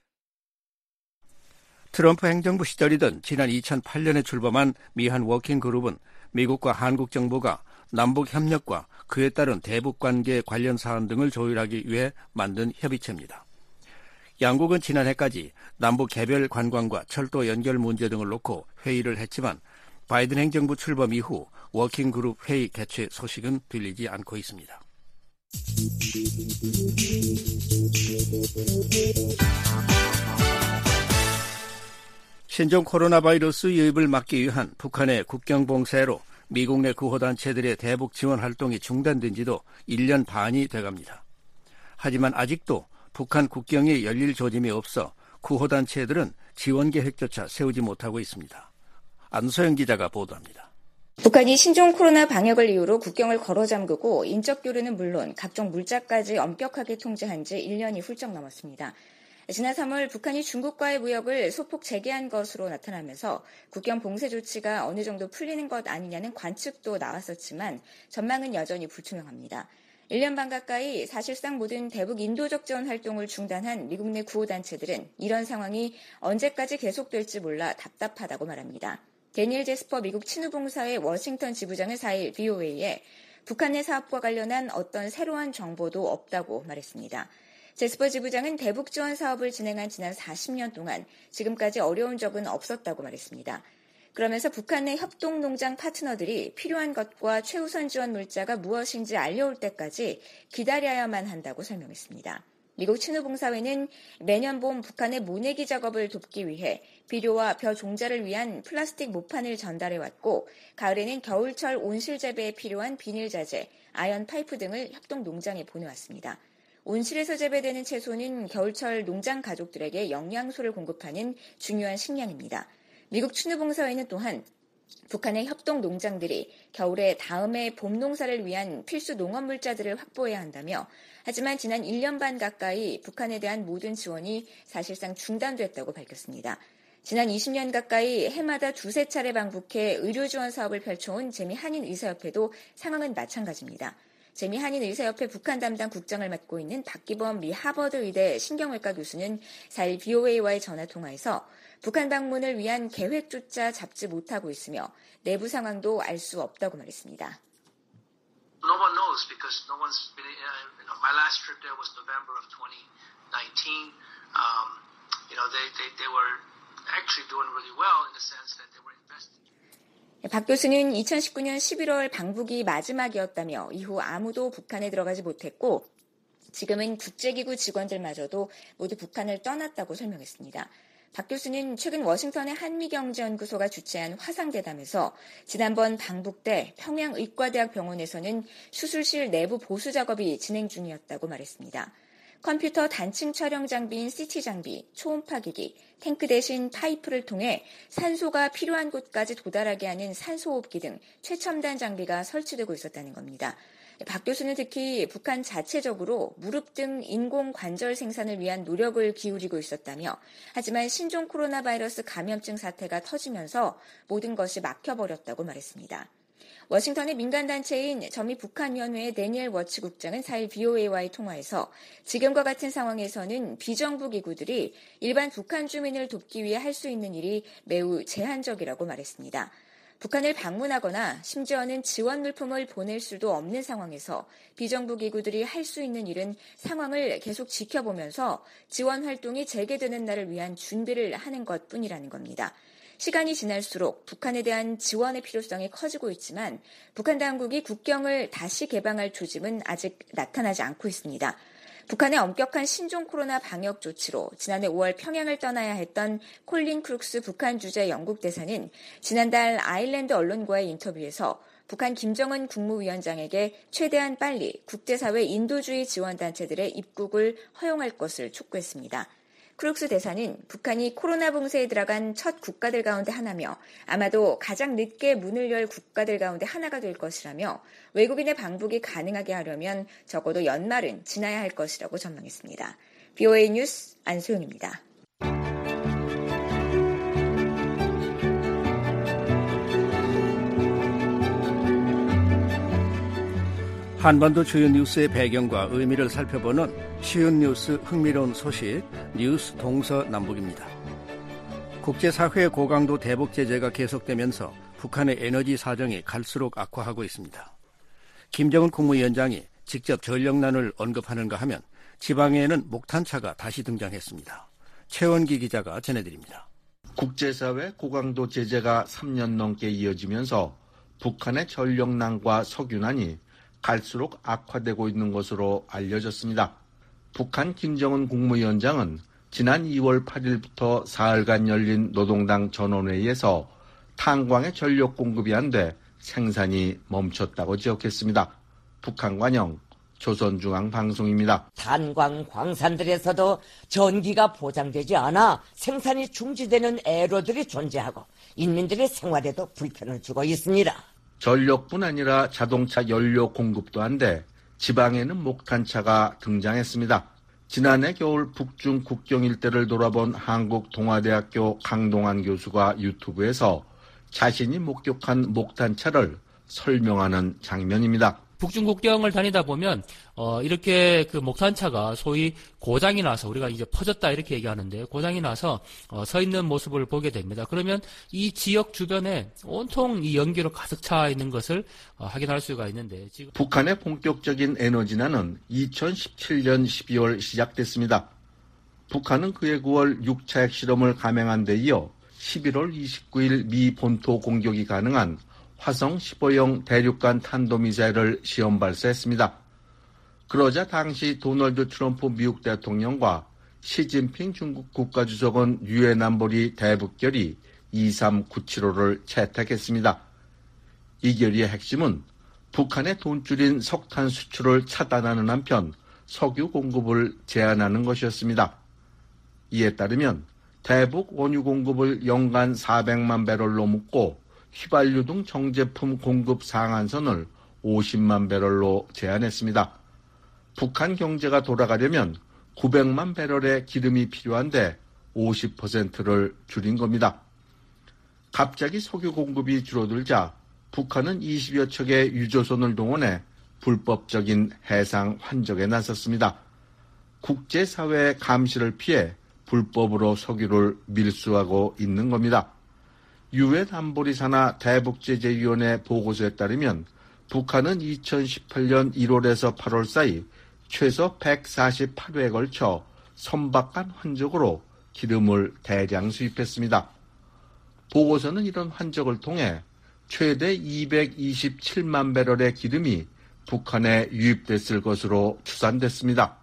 Speaker 3: 트럼프 행정부 시절이던 지난 2008년에 출범한 미한 워킹그룹은 미국과 한국 정부가 남북 협력과 그에 따른 대북 관계 관련 사안 등을 조율하기 위해 만든 협의체입니다. 양국은 지난해까지 남북 개별 관광과 철도 연결 문제 등을 놓고 회의를 했지만 바이든 행정부 출범 이후 워킹그룹 회의 개최 소식은 들리지 않고 있습니다. 신종 코로나 바이러스 유입을 막기 위한 북한의 국경 봉쇄로 미국 내 구호단체들의 대북 지원 활동이 중단된 지도 1년 반이 돼갑니다. 하지만 아직도 북한 국경이 열릴 조짐이 없어 구호단체들은 지원 계획조차 세우지 못하고 있습니다. 안소영 기자가 보도합니다.
Speaker 14: 북한이 신종 코로나 방역을 이유로 국경을 걸어 잠그고 인적 교류는 물론 각종 물자까지 엄격하게 통제한 지 1년이 훌쩍 넘었습니다. 지난 3월 북한이 중국과의 무역을 소폭 재개한 것으로 나타나면서 국경 봉쇄 조치가 어느 정도 풀리는 것 아니냐는 관측도 나왔었지만 전망은 여전히 불투명합니다. 1년 반 가까이 사실상 모든 대북 인도적 지원 활동을 중단한 미국 내 구호단체들은 이런 상황이 언제까지 계속될지 몰라 답답하다고 말합니다. 데니엘 제스퍼 미국 친우봉사회 워싱턴 지부장은 4일 VOA에 북한 내 사업과 관련한 어떤 새로운 정보도 없다고 말했습니다. 제스퍼 지부장은 대북 지원 사업을 진행한 지난 40년 동안 지금까지 어려운 적은 없었다고 말했습니다. 그러면서 북한 내 협동농장 파트너들이 필요한 것과 최우선 지원 물자가 무엇인지 알려올 때까지 기다려야만 한다고 설명했습니다. 미국 친우봉사회는 매년 봄 북한의 모내기 작업을 돕기 위해 비료와 벼 종자를 위한 플라스틱 모판을 전달해왔고 가을에는 겨울철 온실 재배에 필요한 비닐 자재, 아연 파이프 등을 협동농장에 보내왔습니다. 온실에서 재배되는 채소는 겨울철 농장 가족들에게 영양소를 공급하는 중요한 식량입니다. 미국 친우봉사회는 또한 북한의 협동 농장들이 겨울에 다음해 봄 농사를 위한 필수 농업 물자들을 확보해야 한다며 하지만 지난 1년 반 가까이 북한에 대한 모든 지원이 사실상 중단됐다고 밝혔습니다. 지난 20년 가까이 해마다 두세 차례 방북해 의료 지원 사업을 펼쳐온 재미한인의사협회도 상황은 마찬가지입니다. 재미한인의사협회 북한 담당 국장을 맡고 있는 박기범 미 하버드 의대 신경외과 교수는 4일 VOA와의 전화통화에서 북한 방문을 위한 계획조차 잡지 못하고 있으며 내부 상황도 알 수 없다고 말했습니다.
Speaker 15: No one knows because no one's been, my last trip there was November of 2019. They were actually doing really well in the sense that they were investing.
Speaker 14: 박 교수는 2019년 11월 방북이 마지막이었다며 이후 아무도 북한에 들어가지 못했고 지금은 국제기구 직원들마저도 모두 북한을 떠났다고 설명했습니다. 박 교수는 최근 워싱턴의 한미경제연구소가 주최한 화상대담에서 지난번 방북 때 평양의과대학 병원에서는 수술실 내부 보수 작업이 진행 중이었다고 말했습니다. 컴퓨터 단층 촬영 장비인 CT 장비, 초음파기기, 탱크 대신 파이프를 통해 산소가 필요한 곳까지 도달하게 하는 산소호흡기 등 최첨단 장비가 설치되고 있었다는 겁니다. 박 교수는 특히 북한 자체적으로 무릎 등 인공관절 생산을 위한 노력을 기울이고 있었다며 하지만 신종 코로나 바이러스 감염증 사태가 터지면서 모든 것이 막혀버렸다고 말했습니다. 워싱턴의 민간단체인 전미 북한위원회의 데니엘 워치 국장은 4일 VOA와의 통화에서 지금과 같은 상황에서는 비정부 기구들이 일반 북한 주민을 돕기 위해 할 수 있는 일이 매우 제한적이라고 말했습니다. 북한을 방문하거나 심지어는 지원 물품을 보낼 수도 없는 상황에서 비정부 기구들이 할 수 있는 일은 상황을 계속 지켜보면서 지원 활동이 재개되는 날을 위한 준비를 하는 것뿐이라는 겁니다. 시간이 지날수록 북한에 대한 지원의 필요성이 커지고 있지만 북한 당국이 국경을 다시 개방할 조짐은 아직 나타나지 않고 있습니다. 북한의 엄격한 신종 코로나 방역 조치로 지난해 5월 평양을 떠나야 했던 콜린 크룩스 북한 주재 영국 대사는 지난달 아일랜드 언론과의 인터뷰에서 북한 김정은 국무위원장에게 최대한 빨리 국제사회 인도주의 지원단체들의 입국을 허용할 것을 촉구했습니다. 크룩스 대사는 북한이 코로나 봉쇄에 들어간 첫 국가들 가운데 하나며 아마도 가장 늦게 문을 열 국가들 가운데 하나가 될 것이라며 외국인의 방북이 가능하게 하려면 적어도 연말은 지나야 할 것이라고 전망했습니다. BOA 뉴스 안소영입니다.
Speaker 3: 한반도 주요 뉴스의 배경과 의미를 살펴보는 쉬운 뉴스 흥미로운 소식 뉴스 동서남북입니다. 국제사회의 고강도 대북 제재가 계속되면서 북한의 에너지 사정이 갈수록 악화하고 있습니다. 김정은 국무위원장이 직접 전력난을 언급하는가 하면 지방에는 목탄차가 다시 등장했습니다. 최원기 기자가 전해드립니다.
Speaker 16: 국제사회 고강도 제재가 3년 넘게 이어지면서 북한의 전력난과 석유난이 갈수록 악화되고 있는 것으로 알려졌습니다. 북한 김정은 국무위원장은 지난 2월 8일부터 사흘간 열린 노동당 전원회의에서 탄광의 전력 공급이 안 돼 생산이 멈췄다고 지적했습니다. 북한 관영 조선중앙방송입니다.
Speaker 17: 탄광 광산들에서도 전기가 보장되지 않아 생산이 중지되는 애로들이 존재하고 인민들의 생활에도 불편을 주고 있습니다.
Speaker 16: 전력뿐 아니라 자동차 연료 공급도 안 돼 지방에는 목탄차가 등장했습니다. 지난해 겨울 북중 국경 일대를 돌아본 한국동아대학교 강동환 교수가 유튜브에서 자신이 목격한 목탄차를 설명하는 장면입니다.
Speaker 18: 북중 국경을 다니다 보면 이렇게 그 목탄차가 소위 고장이 나서 우리가 이제 퍼졌다 이렇게 얘기하는데 고장이 나서 서 있는 모습을 보게 됩니다. 그러면 이 지역 주변에 온통 이 연기로 가득 차 있는 것을 확인할 수가 있는데 지금
Speaker 16: 북한의 본격적인 에너지난은 2017년 12월 시작됐습니다. 북한은 그해 9월 6차 핵실험을 감행한 데 이어 11월 29일 미 본토 공격이 가능한 화성 15형 대륙간 탄도미사일을 시험 발사했습니다. 그러자 당시 도널드 트럼프 미국 대통령과 시진핑 중국 국가주석은 유엔 안보리 대북결의 23975를 채택했습니다. 이 결의의 핵심은 북한의 돈줄인 석탄 수출을 차단하는 한편 석유 공급을 제한하는 것이었습니다. 이에 따르면 대북 원유 공급을 연간 400만 배럴로 묶고 휘발유 등 정제품 공급 상한선을 50만 배럴로 제한했습니다. 북한 경제가 돌아가려면 900만 배럴의 기름이 필요한데 50%를 줄인 겁니다. 갑자기 석유 공급이 줄어들자 북한은 20여 척의 유조선을 동원해 불법적인 해상 환적에 나섰습니다. 국제사회의 감시를 피해 불법으로 석유를 밀수하고 있는 겁니다. 유엔 안보리 산하 대북제재위원회 보고서에 따르면 북한은 2018년 1월에서 8월 사이 최소 148회에 걸쳐 선박간 환적으로 기름을 대량 수입했습니다. 보고서는 이런 환적을 통해 최대 227만 배럴의 기름이 북한에 유입됐을 것으로 추산됐습니다.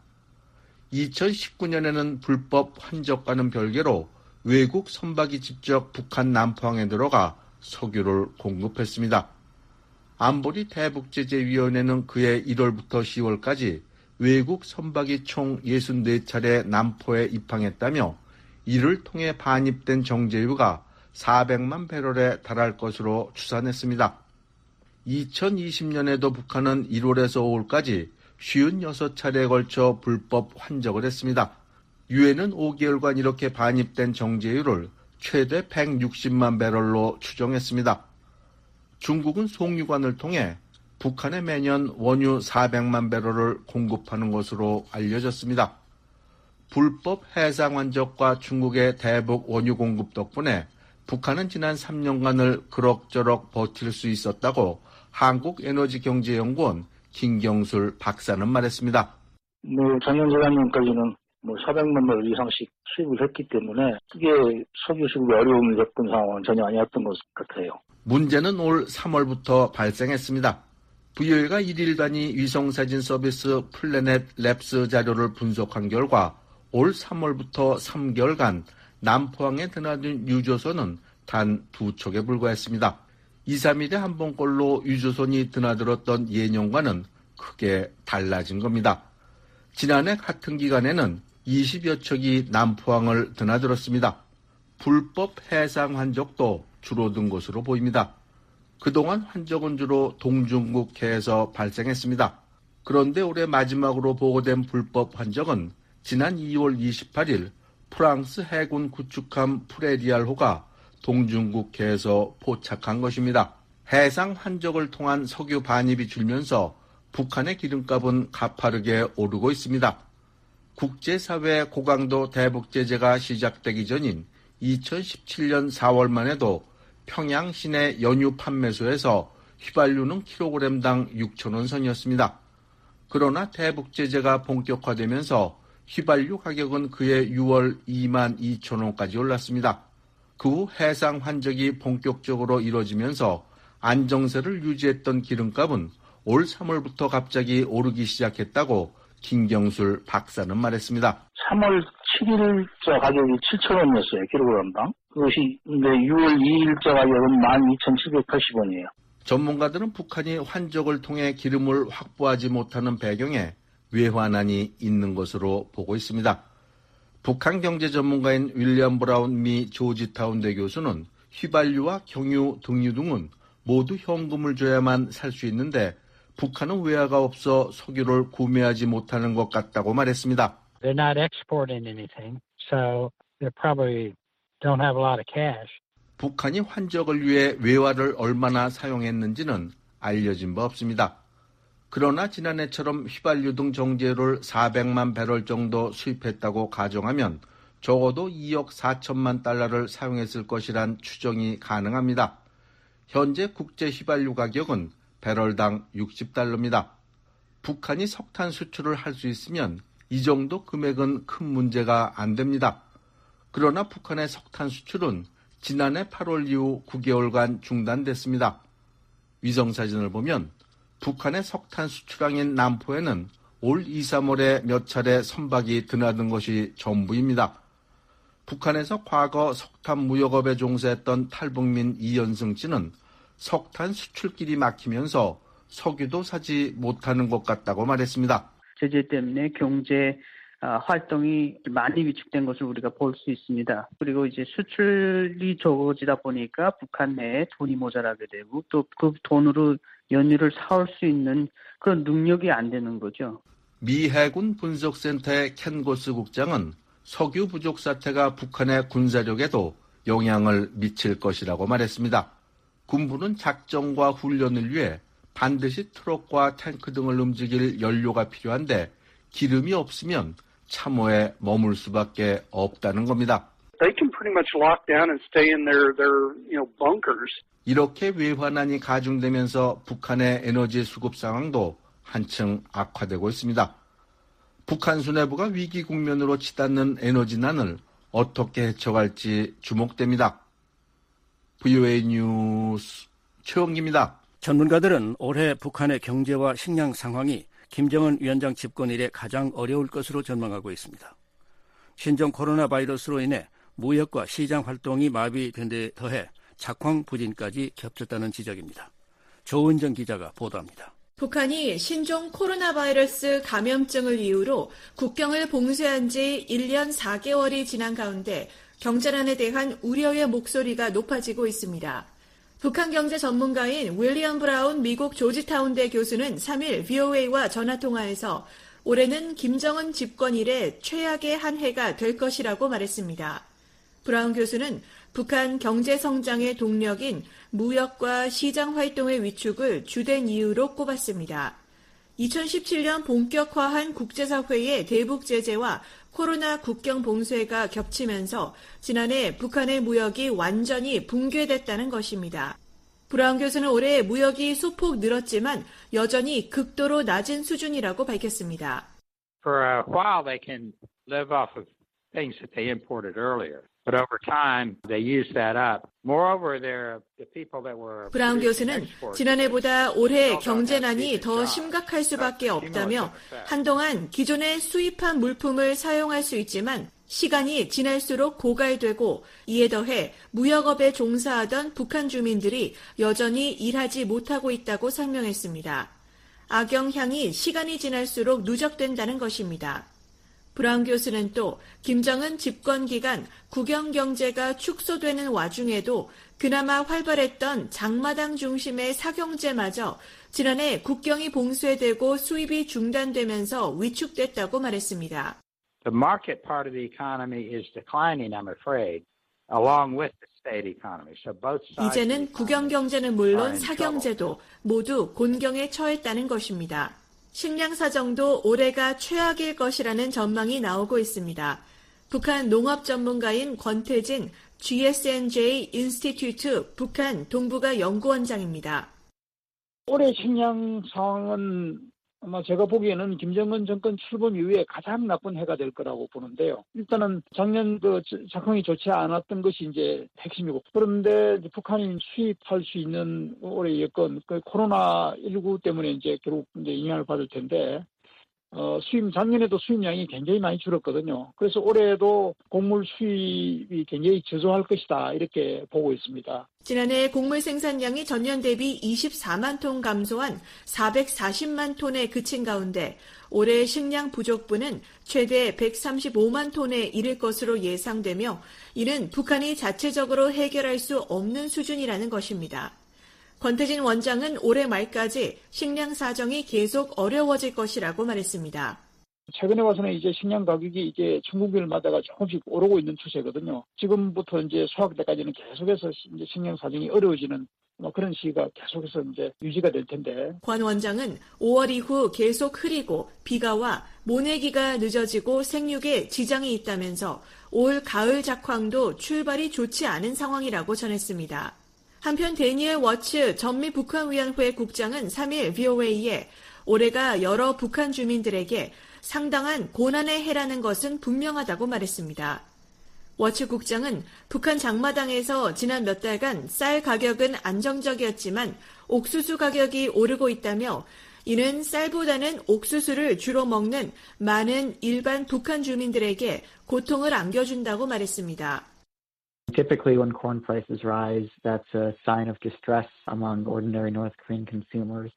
Speaker 16: 2019년에는 불법 환적과는 별개로 외국 선박이 직접 북한 남포항에 들어가 석유를 공급했습니다. 안보리 대북제재위원회는 그해 1월부터 10월까지 외국 선박이 총 64차례 남포에 입항했다며 이를 통해 반입된 정제유가 400만 배럴에 달할 것으로 추산했습니다. 2020년에도 북한은 1월에서 5월까지 56차례에 걸쳐 불법 환적을 했습니다. 유엔은 5개월간 이렇게 반입된 정제유를 최대 160만 배럴로 추정했습니다. 중국은 송유관을 통해 북한에 매년 원유 400만 배럴을 공급하는 것으로 알려졌습니다. 불법 해상 환적과 중국의 대북 원유 공급 덕분에 북한은 지난 3년간을 그럭저럭 버틸 수 있었다고 한국에너지경제연구원 김경술 박사는 말했습니다.
Speaker 19: 작년 재작년까지는 400만 배럴 이상씩 수입을 했기 때문에 크게 석유 수급에 어려움을 겪은 상황은 전혀 아니었던 것 같아요.
Speaker 16: 문제는 올 3월부터 발생했습니다. VOA가 1일 단위 위성사진 서비스 플래넷 랩스 자료를 분석한 결과 올 3월부터 3개월간 남포항에 드나든 유조선은 단 2척에 불과했습니다. 2, 3일에 한 번꼴로 유조선이 드나들었던 예년과는 크게 달라진 겁니다. 지난해 같은 기간에는 20여 척이 남포항을 드나들었습니다. 불법 해상 환적도 줄어든 것으로 보입니다. 그동안 환적은 주로 동중국해에서 발생했습니다. 그런데 올해 마지막으로 보고된 불법 환적은 지난 2월 28일 프랑스 해군 구축함 프레리알호가 동중국해에서 포착한 것입니다. 해상 환적을 통한 석유 반입이 줄면서 북한의 기름값은 가파르게 오르고 있습니다. 국제사회 고강도 대북 제재가 시작되기 전인 2017년 4월만 해도 평양 시내 연유 판매소에서 휘발유는 킬로그램당 6,000원 선이었습니다. 그러나 대북 제재가 본격화되면서 휘발유 가격은 그해 6월 22,000원까지 올랐습니다. 그 후 해상 환적이 본격적으로 이뤄지면서 안정세를 유지했던 기름값은 올 3월부터 갑자기 오르기 시작했다고 김경술 박사는 말했습니다.
Speaker 19: 3월 7일자 가격이 7,000원이었어요, 킬로그램당. 그것이 이제 6월 2일자 가격은 12,780원이에요.
Speaker 16: 전문가들은 북한이 환적을 통해 기름을 확보하지 못하는 배경에 외환난이 있는 것으로 보고 있습니다. 북한 경제 전문가인 윌리엄 브라운 미 조지타운대 교수는 휘발유와 경유, 등유 등은 모두 현금을 줘야만 살 수 있는데 북한은 외화가 없어 석유를 구매하지 못하는 것 같다고 말했습니다.
Speaker 20: They're not exporting anything, so they probably don't have a lot of cash.
Speaker 16: 북한이 환적을 위해 외화를 얼마나 사용했는지는 알려진 바 없습니다. 그러나 지난해처럼 휘발유 등 정제유를 400만 배럴 정도 수입했다고 가정하면 적어도 2억 4천만 달러를 사용했을 것이란 추정이 가능합니다. 현재 국제 휘발유 가격은 배럴당 60달러입니다. 북한이 석탄 수출을 할 수 있으면 이 정도 금액은 큰 문제가 안 됩니다. 그러나 북한의 석탄 수출은 지난해 8월 이후 9개월간 중단됐습니다. 위성사진을 보면 북한의 석탄 수출항인 남포에는 올 2, 3월에 몇 차례 선박이 드나든 것이 전부입니다. 북한에서 과거 석탄 무역업에 종사했던 탈북민 이현승 씨는 석탄 수출길이 막히면서 석유도 사지 못하는 것 같다고 말했습니다.
Speaker 21: 제재 때문에 경제 활동이 많이 위축된 것을 우리가 볼 수 있습니다. 그리고 이제 수출이 적어지다 보니까 북한 내에 돈이 모자라게 되고 또 그 돈으로 연유를 사올 수 있는 그런 능력이 안 되는 거죠.
Speaker 16: 미 해군 분석센터의 켄 고스 국장은 석유 부족 사태가 북한의 군사력에도 영향을 미칠 것이라고 말했습니다. 군부는 작전과 훈련을 위해 반드시 트럭과 탱크 등을 움직일 연료가 필요한데 기름이 없으면 참호에 머물 수밖에 없다는 겁니다.
Speaker 12: They can pretty much lock down and stay in their bunkers.
Speaker 16: 이렇게 외환난이 가중되면서 북한의 에너지 수급 상황도 한층 악화되고 있습니다. 북한 수뇌부가 위기 국면으로 치닫는 에너지난을 어떻게 헤쳐갈지 주목됩니다. VOA 뉴스 최원기입니다.
Speaker 3: 전문가들은 올해 북한의 경제와 식량 상황이 김정은 위원장 집권 이래 가장 어려울 것으로 전망하고 있습니다. 신종 코로나 바이러스로 인해 무역과 시장 활동이 마비된 데 더해 작황 부진까지 겹쳤다는 지적입니다. 조은정 기자가 보도합니다.
Speaker 11: 북한이 신종 코로나 바이러스 감염증을 이유로 국경을 봉쇄한 지 1년 4개월이 지난 가운데 경제난에 대한 우려의 목소리가 높아지고 있습니다. 북한 경제 전문가인 윌리엄 브라운 미국 조지타운대 교수는 3일 VOA와 전화통화에서 올해는 김정은 집권 이래 최악의 한 해가 될 것이라고 말했습니다. 브라운 교수는 북한 경제 성장의 동력인 무역과 시장 활동의 위축을 주된 이유로 꼽았습니다. 2017년 본격화한 국제사회의 대북 제재와 코로나 국경 봉쇄가 겹치면서 지난해 북한의 무역이 완전히 붕괴됐다는 것입니다. 브라운 교수는 올해 무역이 소폭 늘었지만 여전히 극도로 낮은 수준이라고 밝혔습니다.
Speaker 20: For a while they can live off of things that they imported earlier. But over time, they used that up. Moreover, the people that were
Speaker 11: 브라운 교수는 지난해보다 올해 경제난이 더 심각할 수밖에 없다며 한동안 기존에 수입한 물품을 사용할 수 있지만 시간이 지날수록 고갈되고 이에 더해 무역업에 종사하던 북한 주민들이 여전히 일하지 못하고 있다고 설명했습니다. 악영향이 시간이 지날수록 누적된다는 것입니다. 브라운 교수는 또 김정은 집권 기간 국영 경제가 축소되는 와중에도 그나마 활발했던 장마당 중심의 사경제마저 지난해 국경이 봉쇄되고 수입이 중단되면서 위축됐다고 말했습니다.
Speaker 20: The market part of the economy is declining, I'm afraid, along with the state economy. So both sides.
Speaker 11: 이제는 국영 경제는 물론 사경제도 모두 곤경에 처했다는 것입니다. 식량 사정도 올해가 최악일 것이라는 전망이 나오고 있습니다. 북한 농업 전문가인 권태진 GSNJ 인스티튜트 북한 동북아 연구원장입니다.
Speaker 19: 올해 식량 상황은 아마 제가 보기에는 김정은 정권 출범 이후에 가장 나쁜 해가 될 거라고 보는데요. 일단은 작년 작황이 좋지 않았던 것이 이제 핵심이고, 그런데 이제 북한이 수입할 수 있는 올해 여건 코로나19 때문에 이제 결국 이제 영향을 받을 텐데, 작년에도 수입량이 굉장히 많이 줄었거든요. 그래서 올해도 곡물 수입이 굉장히 저조할 것이다, 이렇게 보고 있습니다.
Speaker 11: 지난해 곡물 생산량이 전년 대비 24만 톤 감소한 440만 톤에 그친 가운데 올해 식량 부족분은 최대 135만 톤에 이를 것으로 예상되며 이는 북한이 자체적으로 해결할 수 없는 수준이라는 것입니다. 권태진 원장은 올해 말까지 식량 사정이 계속 어려워질 것이라고 말했습니다.
Speaker 19: 최근에 와서는 이제 식량 가격이 이제 중국일마다가 조금씩 오르고 있는 추세거든요. 지금부터 이제 수확 때까지는 계속해서 이제 식량 사정이 어려워지는 그런 시기가 계속해서 이제 유지가 될 텐데.
Speaker 11: 권 원장은 5월 이후 계속 흐리고 비가 와 모내기가 늦어지고 생육에 지장이 있다면서 올 가을 작황도 출발이 좋지 않은 상황이라고 전했습니다. 한편 데니엘 워츠 전미북한위원회 국장은 3일 VOA에 올해가 여러 북한 주민들에게 상당한 고난의 해라는 것은 분명하다고 말했습니다. 워츠 국장은 북한 장마당에서 지난 몇 달간 쌀 가격은 안정적이었지만 옥수수 가격이 오르고 있다며 이는 쌀보다는 옥수수를 주로 먹는 많은 일반 북한 주민들에게 고통을 안겨준다고 말했습니다.
Speaker 1: Typically, when corn prices rise, that's a sign of distress among ordinary North Korean consumers.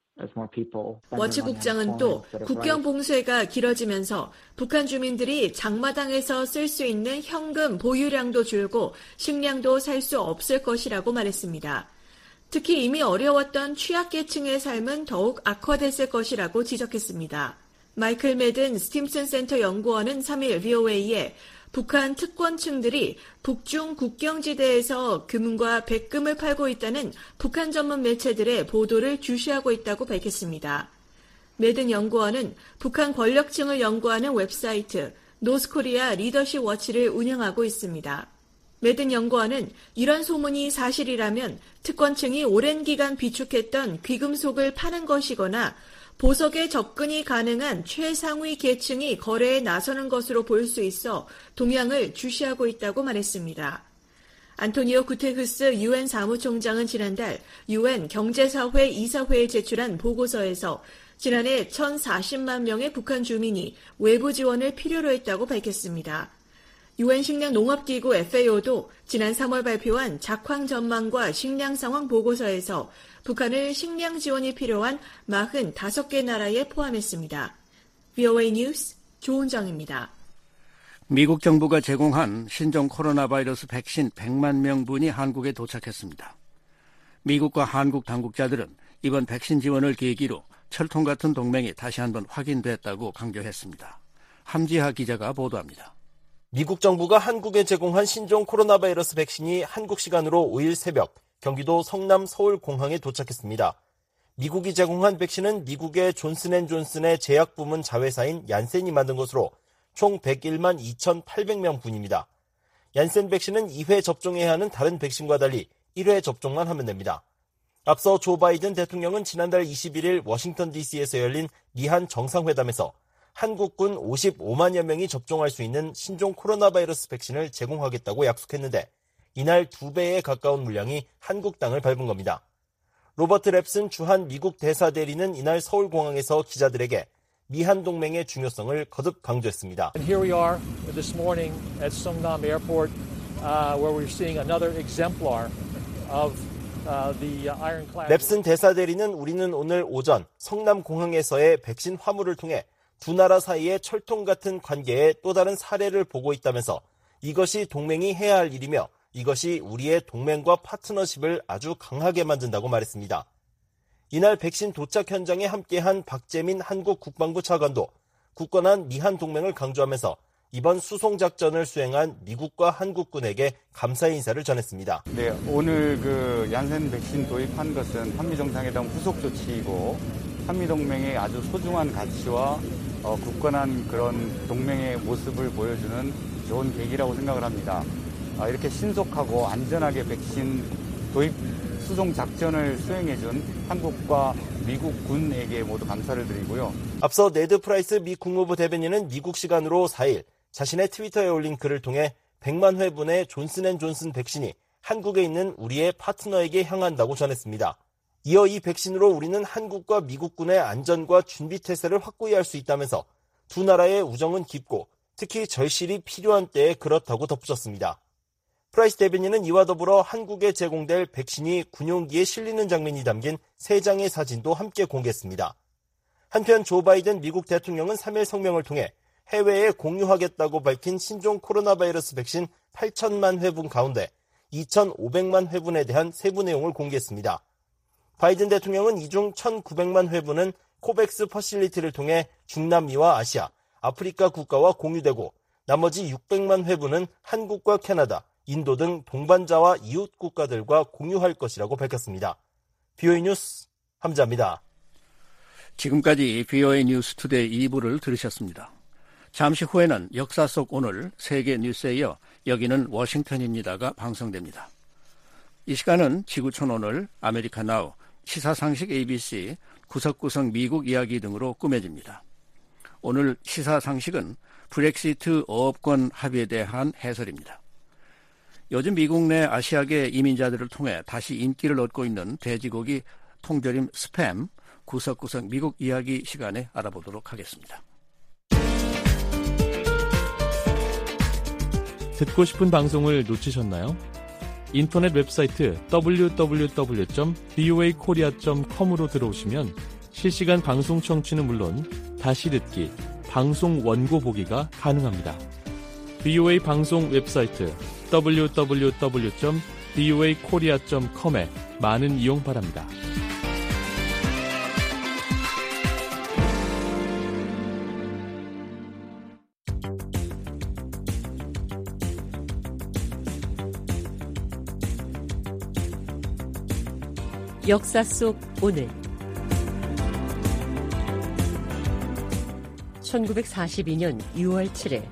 Speaker 11: 워츠 국장은 또 국경 봉쇄가 길어지면서 북한 주민들이 장마당에서 쓸 수 있는 현금 보유량도 줄고 식량도 살 수 없을 것이라고 말했습니다. 특히 이미 어려웠던 취약계층의 삶은 더욱 악화됐을 것이라고 지적했습니다. 마이클 매든 스팀슨 센터 연구원은 3일 VOA에 북한 특권층들이 북중 국경지대에서 금과 백금을 팔고 있다는 북한 전문 매체들의 보도를 주시하고 있다고 밝혔습니다. 매든 연구원은 북한 권력층을 연구하는 웹사이트 노스코리아 리더십 워치를 운영하고 있습니다. 매든 연구원은 이런 소문이 사실이라면 특권층이 오랜 기간 비축했던 귀금속을 파는 것이거나 보석에 접근이 가능한 최상위 계층이 거래에 나서는 것으로 볼 수 있어 동향을 주시하고 있다고 말했습니다. 안토니오 구테르스 UN 사무총장은 지난달 UN 경제사회 이사회에 제출한 보고서에서 지난해 1,040만 명의 북한 주민이 외부 지원을 필요로 했다고 밝혔습니다. UN 식량농업기구 FAO도 지난 3월 발표한 작황 전망과 식량 상황 보고서에서 북한을 식량 지원이 필요한 45개 나라에 포함했습니다. VOA 뉴스 조은정입니다.
Speaker 3: 미국 정부가 제공한 신종 코로나 바이러스 백신 100만 명분이 한국에 도착했습니다. 미국과 한국 당국자들은 이번 백신 지원을 계기로 철통 같은 동맹이 다시 한번 확인됐다고 강조했습니다. 함지하 기자가 보도합니다.
Speaker 22: 미국 정부가 한국에 제공한 신종 코로나 바이러스 백신이 한국 시간으로 5일 새벽 경기도 성남 서울공항에 도착했습니다. 미국이 제공한 백신은 미국의 존슨앤존슨의 제약부문 자회사인 얀센이 만든 것으로 총 101만 2,800명 분입니다. 얀센 백신은 2회 접종해야 하는 다른 백신과 달리 1회 접종만 하면 됩니다. 앞서 조 바이든 대통령은 지난달 21일 워싱턴 DC에서 열린 미한 정상회담에서 한국군 55만여 명이 접종할 수 있는 신종 코로나 바이러스 백신을 제공하겠다고 약속했는데 이날 2배에 가까운 물량이 한국 땅을 밟은 겁니다. 로버트 랩슨 주한 미국 대사대리는 이날 서울공항에서 기자들에게 미한 동맹의 중요성을 거듭 강조했습니다.
Speaker 2: And here we are this morning at Seongnam Airport, where we're seeing another exemplar of the ironclad.
Speaker 22: 랩슨 대사대리는 우리는 오늘 오전 성남공항에서의 백신 화물을 통해 두 나라 사이의 철통 같은 관계의 또 다른 사례를 보고 있다면서 이것이 동맹이 해야 할 일이며 이것이 우리의 동맹과 파트너십을 아주 강하게 만든다고 말했습니다. 이날 백신 도착 현장에 함께한 박재민 한국 국방부 차관도 굳건한 미한 동맹을 강조하면서 이번 수송작전을 수행한 미국과 한국군에게 감사의 인사를 전했습니다.
Speaker 4: 네, 오늘 얀센 백신 도입한 것은 한미정상회담 후속 조치이고 한미동맹의 아주 소중한 가치와 굳건한 그런 동맹의 모습을 보여주는 좋은 계기라고 생각을 합니다. 이렇게 신속하고 안전하게 백신 도입 수송 작전을 수행해준 한국과 미국 군에게 모두 감사를 드리고요.
Speaker 22: 앞서 네드 프라이스 미 국무부 대변인은 미국 시간으로 4일 자신의 트위터에 올린 글을 통해 100만 회분의 존슨앤존슨 백신이 한국에 있는 우리의 파트너에게 향한다고 전했습니다. 이어 이 백신으로 우리는 한국과 미국 군의 안전과 준비 태세를 확고히 할 수 있다면서 두 나라의 우정은 깊고 특히 절실히 필요한 때에 그렇다고 덧붙였습니다. 프라이스 대변인은 이와 더불어 한국에 제공될 백신이 군용기에 실리는 장면이 담긴 3장의 사진도 함께 공개했습니다. 한편 조 바이든 미국 대통령은 3일 성명을 통해 해외에 공유하겠다고 밝힌 신종 코로나 바이러스 백신 8천만 회분 가운데 2,500만 회분에 대한 세부 내용을 공개했습니다. 바이든 대통령은 이 중 1,900만 회분은 코백스 퍼실리티를 통해 중남미와 아시아, 아프리카 국가와 공유되고 나머지 600만 회분은 한국과 캐나다, 인도 등 동반자와 이웃 국가들과 공유할 것이라고 밝혔습니다. BOA 뉴스 함자입니다.
Speaker 3: 지금까지 BOA 뉴스 투데이 2부를 들으셨습니다. 잠시 후에는 역사 속 오늘 세계 뉴스에 이어 여기는 워싱턴입니다가 방송됩니다. 이 시간은 지구촌 오늘, 아메리카 나우, 시사상식 ABC, 구석구석 미국 이야기 등으로 꾸며집니다. 오늘 시사상식은 브렉시트 어업권 합의에 대한 해설입니다. 요즘 미국 내 아시아계 이민자들을 통해 다시 인기를 얻고 있는 돼지고기 통조림 스팸, 구석구석 미국 이야기 시간에 알아보도록 하겠습니다.
Speaker 23: 듣고 싶은 방송을 놓치셨나요? 인터넷 웹사이트 www.voakorea.com으로 들어오시면 실시간 방송 청취는 물론 다시 듣기, 방송 원고 보기가 가능합니다. VOA 방송 웹사이트 www.voakorea.com에 많은 이용 바랍니다.
Speaker 24: 역사 속 오늘 1942년 6월 7일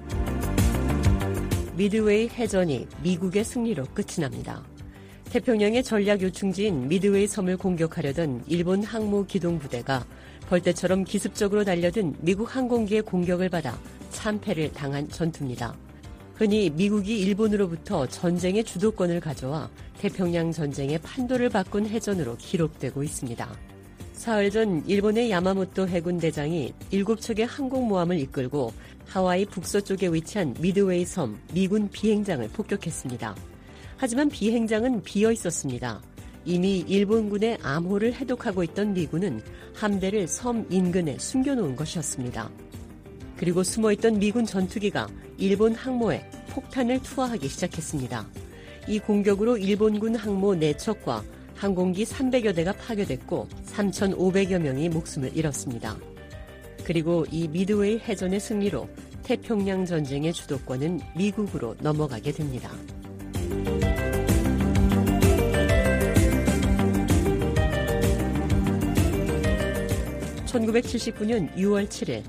Speaker 24: 미드웨이 해전이 미국의 승리로 끝이 납니다. 태평양의 전략 요충지인 미드웨이 섬을 공격하려던 일본 항모 기동부대가 벌떼처럼 기습적으로 달려든 미국 항공기의 공격을 받아 참패를 당한 전투입니다. 흔히 미국이 일본으로부터 전쟁의 주도권을 가져와 태평양 전쟁의 판도를 바꾼 해전으로 기록되고 있습니다. 사흘 전 일본의 야마모토 해군 대장이 7척의 항공모함을 이끌고 하와이 북서쪽에 위치한 미드웨이 섬 미군 비행장을 폭격했습니다. 하지만 비행장은 비어 있었습니다. 이미 일본군의 암호를 해독하고 있던 미군은 함대를 섬 인근에 숨겨놓은 것이었습니다. 그리고 숨어있던 미군 전투기가 일본 항모에 폭탄을 투하하기 시작했습니다. 이 공격으로 일본군 항모 4척과 항공기 300여 대가 파괴됐고 3,500여 명이 목숨을 잃었습니다. 그리고 이 미드웨이 해전의 승리로 태평양 전쟁의 주도권은 미국으로 넘어가게 됩니다. (1979년 6월 7일)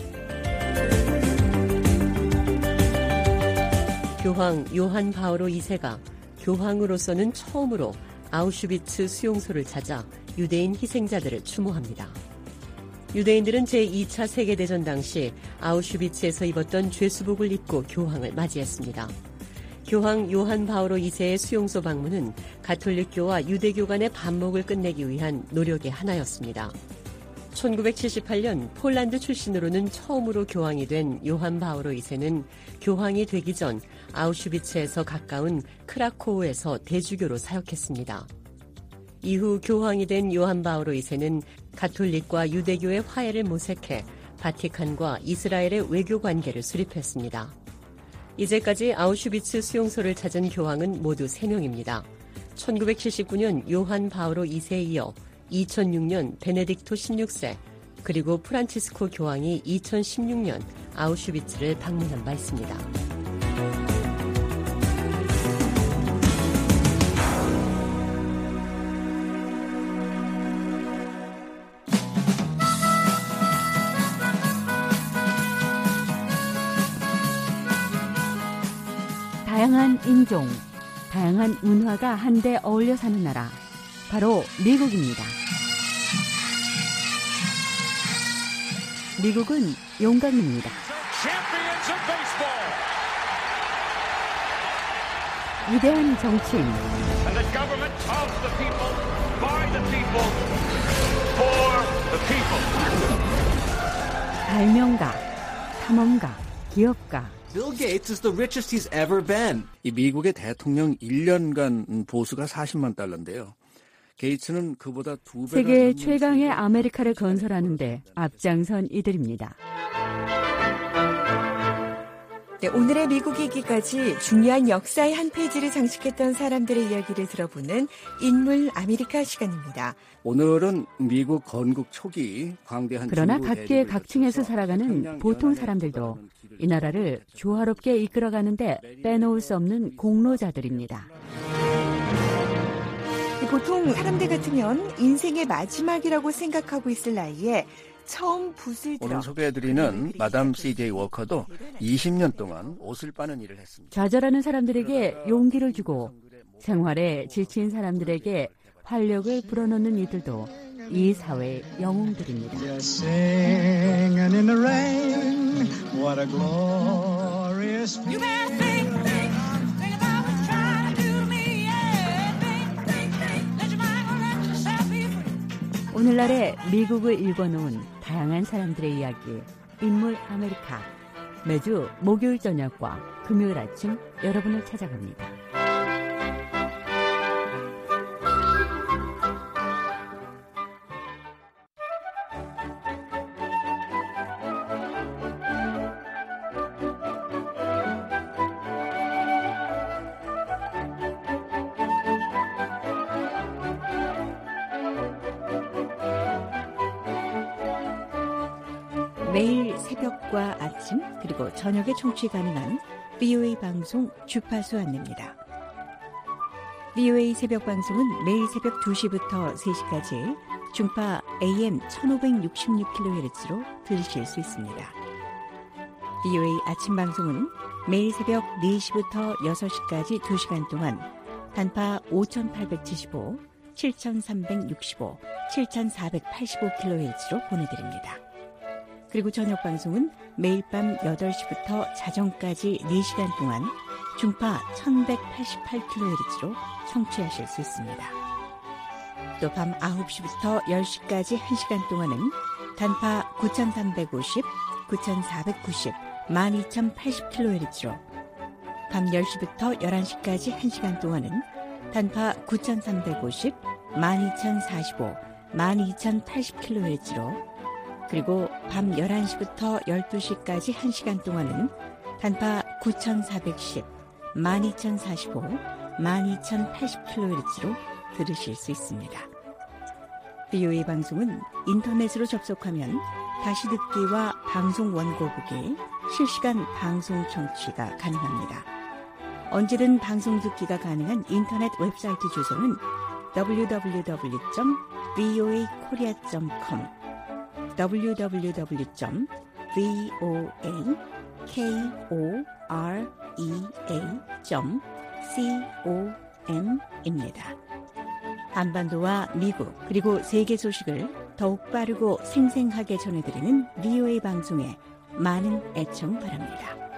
Speaker 24: 교황 요한 바오로 2세가 교황으로서는 처음으로 아우슈비츠 수용소를 찾아 유대인 희생자들을 추모합니다. 유대인들은 제2차 세계대전 당시 아우슈비츠에서 입었던 죄수복을 입고 교황을 맞이했습니다. 교황 요한 바오로 2세의 수용소 방문은 가톨릭교와 유대교 간의 반목을 끝내기 위한 노력의 하나였습니다. 1978년 폴란드 출신으로는 처음으로 교황이 된 요한 바오로 2세는 교황이 되기 전 아우슈비츠에서 가까운 크라코우에서 대주교로 사역했습니다. 이후 교황이 된 요한 바오로 2세는 가톨릭과 유대교의 화해를 모색해 바티칸과 이스라엘의 외교 관계를 수립했습니다. 이제까지 아우슈비츠 수용소를 찾은 교황은 모두 3명입니다. 1979년 요한 바오로 2세에 이어 2006년 베네딕토 16세, 그리고 프란치스코 교황이 2016년 아우슈비츠를 방문한 바 있습니다.
Speaker 5: 다양한 인종, 다양한 문화가 한데 어울려 사는 나라, 바로 미국입니다. 미국은 용광로입니다. 위대한 정치인, 발명가, 탐험가, 기업가.
Speaker 6: Bill Gates is the richest he's ever been.
Speaker 3: 이 미국의 대통령 1년간 보수가 40만 달러인데요. 게이츠는 그보다 2배가
Speaker 5: 세계 최강의 아메리카를 건설하는데 앞장선 이들입니다.
Speaker 8: 네, 오늘의 미국 얘기까지 중요한 역사의 한 페이지를 장식했던 사람들의 이야기를 들어보는 인물 아메리카 시간입니다.
Speaker 3: 오늘은 미국 건국 초기 광대한
Speaker 5: 그러나 각계의 각층에서 살아가는 보통 사람들도 이 나라를 조화롭게 이끌어가는데 빼놓을 수 없는 공로자들입니다.
Speaker 8: 보통 사람들 같으면 인생의 마지막이라고 생각하고 있을 나이에 처음 붓을 들어
Speaker 3: 오늘 소개해드리는 마담 C.J. 워커도 20년 동안 옷을 빠는 일을 했습니다.
Speaker 5: 좌절하는 사람들에게 용기를 주고 생활에 지친 사람들에게 활력을 불어넣는 이들도 이 사회의 영웅들입니다. 오늘날의 미국을 읽어놓은 다양한 사람들의 이야기, 인물 아메리카. 매주 목요일 저녁과 금요일 아침 여러분을 찾아갑니다. 매일 새벽과 아침 그리고 저녁에 청취 가능한 VOA 방송 주파수 안내입니다. VOA 새벽 방송은 매일 새벽 2시부터 3시까지 중파 AM 1566kHz로 들으실 수 있습니다. VOA 아침 방송은 매일 새벽 4시부터 6시까지 2시간 동안 단파 5875, 7365, 7485kHz로 보내드립니다. 그리고 저녁 방송은 매일 밤 8시부터 자정까지 4시간 동안 중파 1188kHz로 청취하실 수 있습니다. 또 밤 9시부터 10시까지 1시간 동안은 단파 9350, 9490, 12080kHz로 밤 10시부터 11시까지 1시간 동안은 단파 9350, 12045, 12080kHz로 그리고 밤 11시부터 12시까지 1시간 동안은 단파 9410, 12045, 12080kHz로 들으실 수 있습니다. VOA 방송은 인터넷으로 접속하면 다시 듣기와 방송 원고 보기, 실시간 방송 청취가 가능합니다. 언제든 방송 듣기가 가능한 인터넷 웹사이트 주소는 www.voakorea.com www.voakorea.com입니다. 한반도와 미국 그리고 세계 소식을 더욱 빠르고 생생하게 전해드리는 VOA 방송에 많은 애청 바랍니다.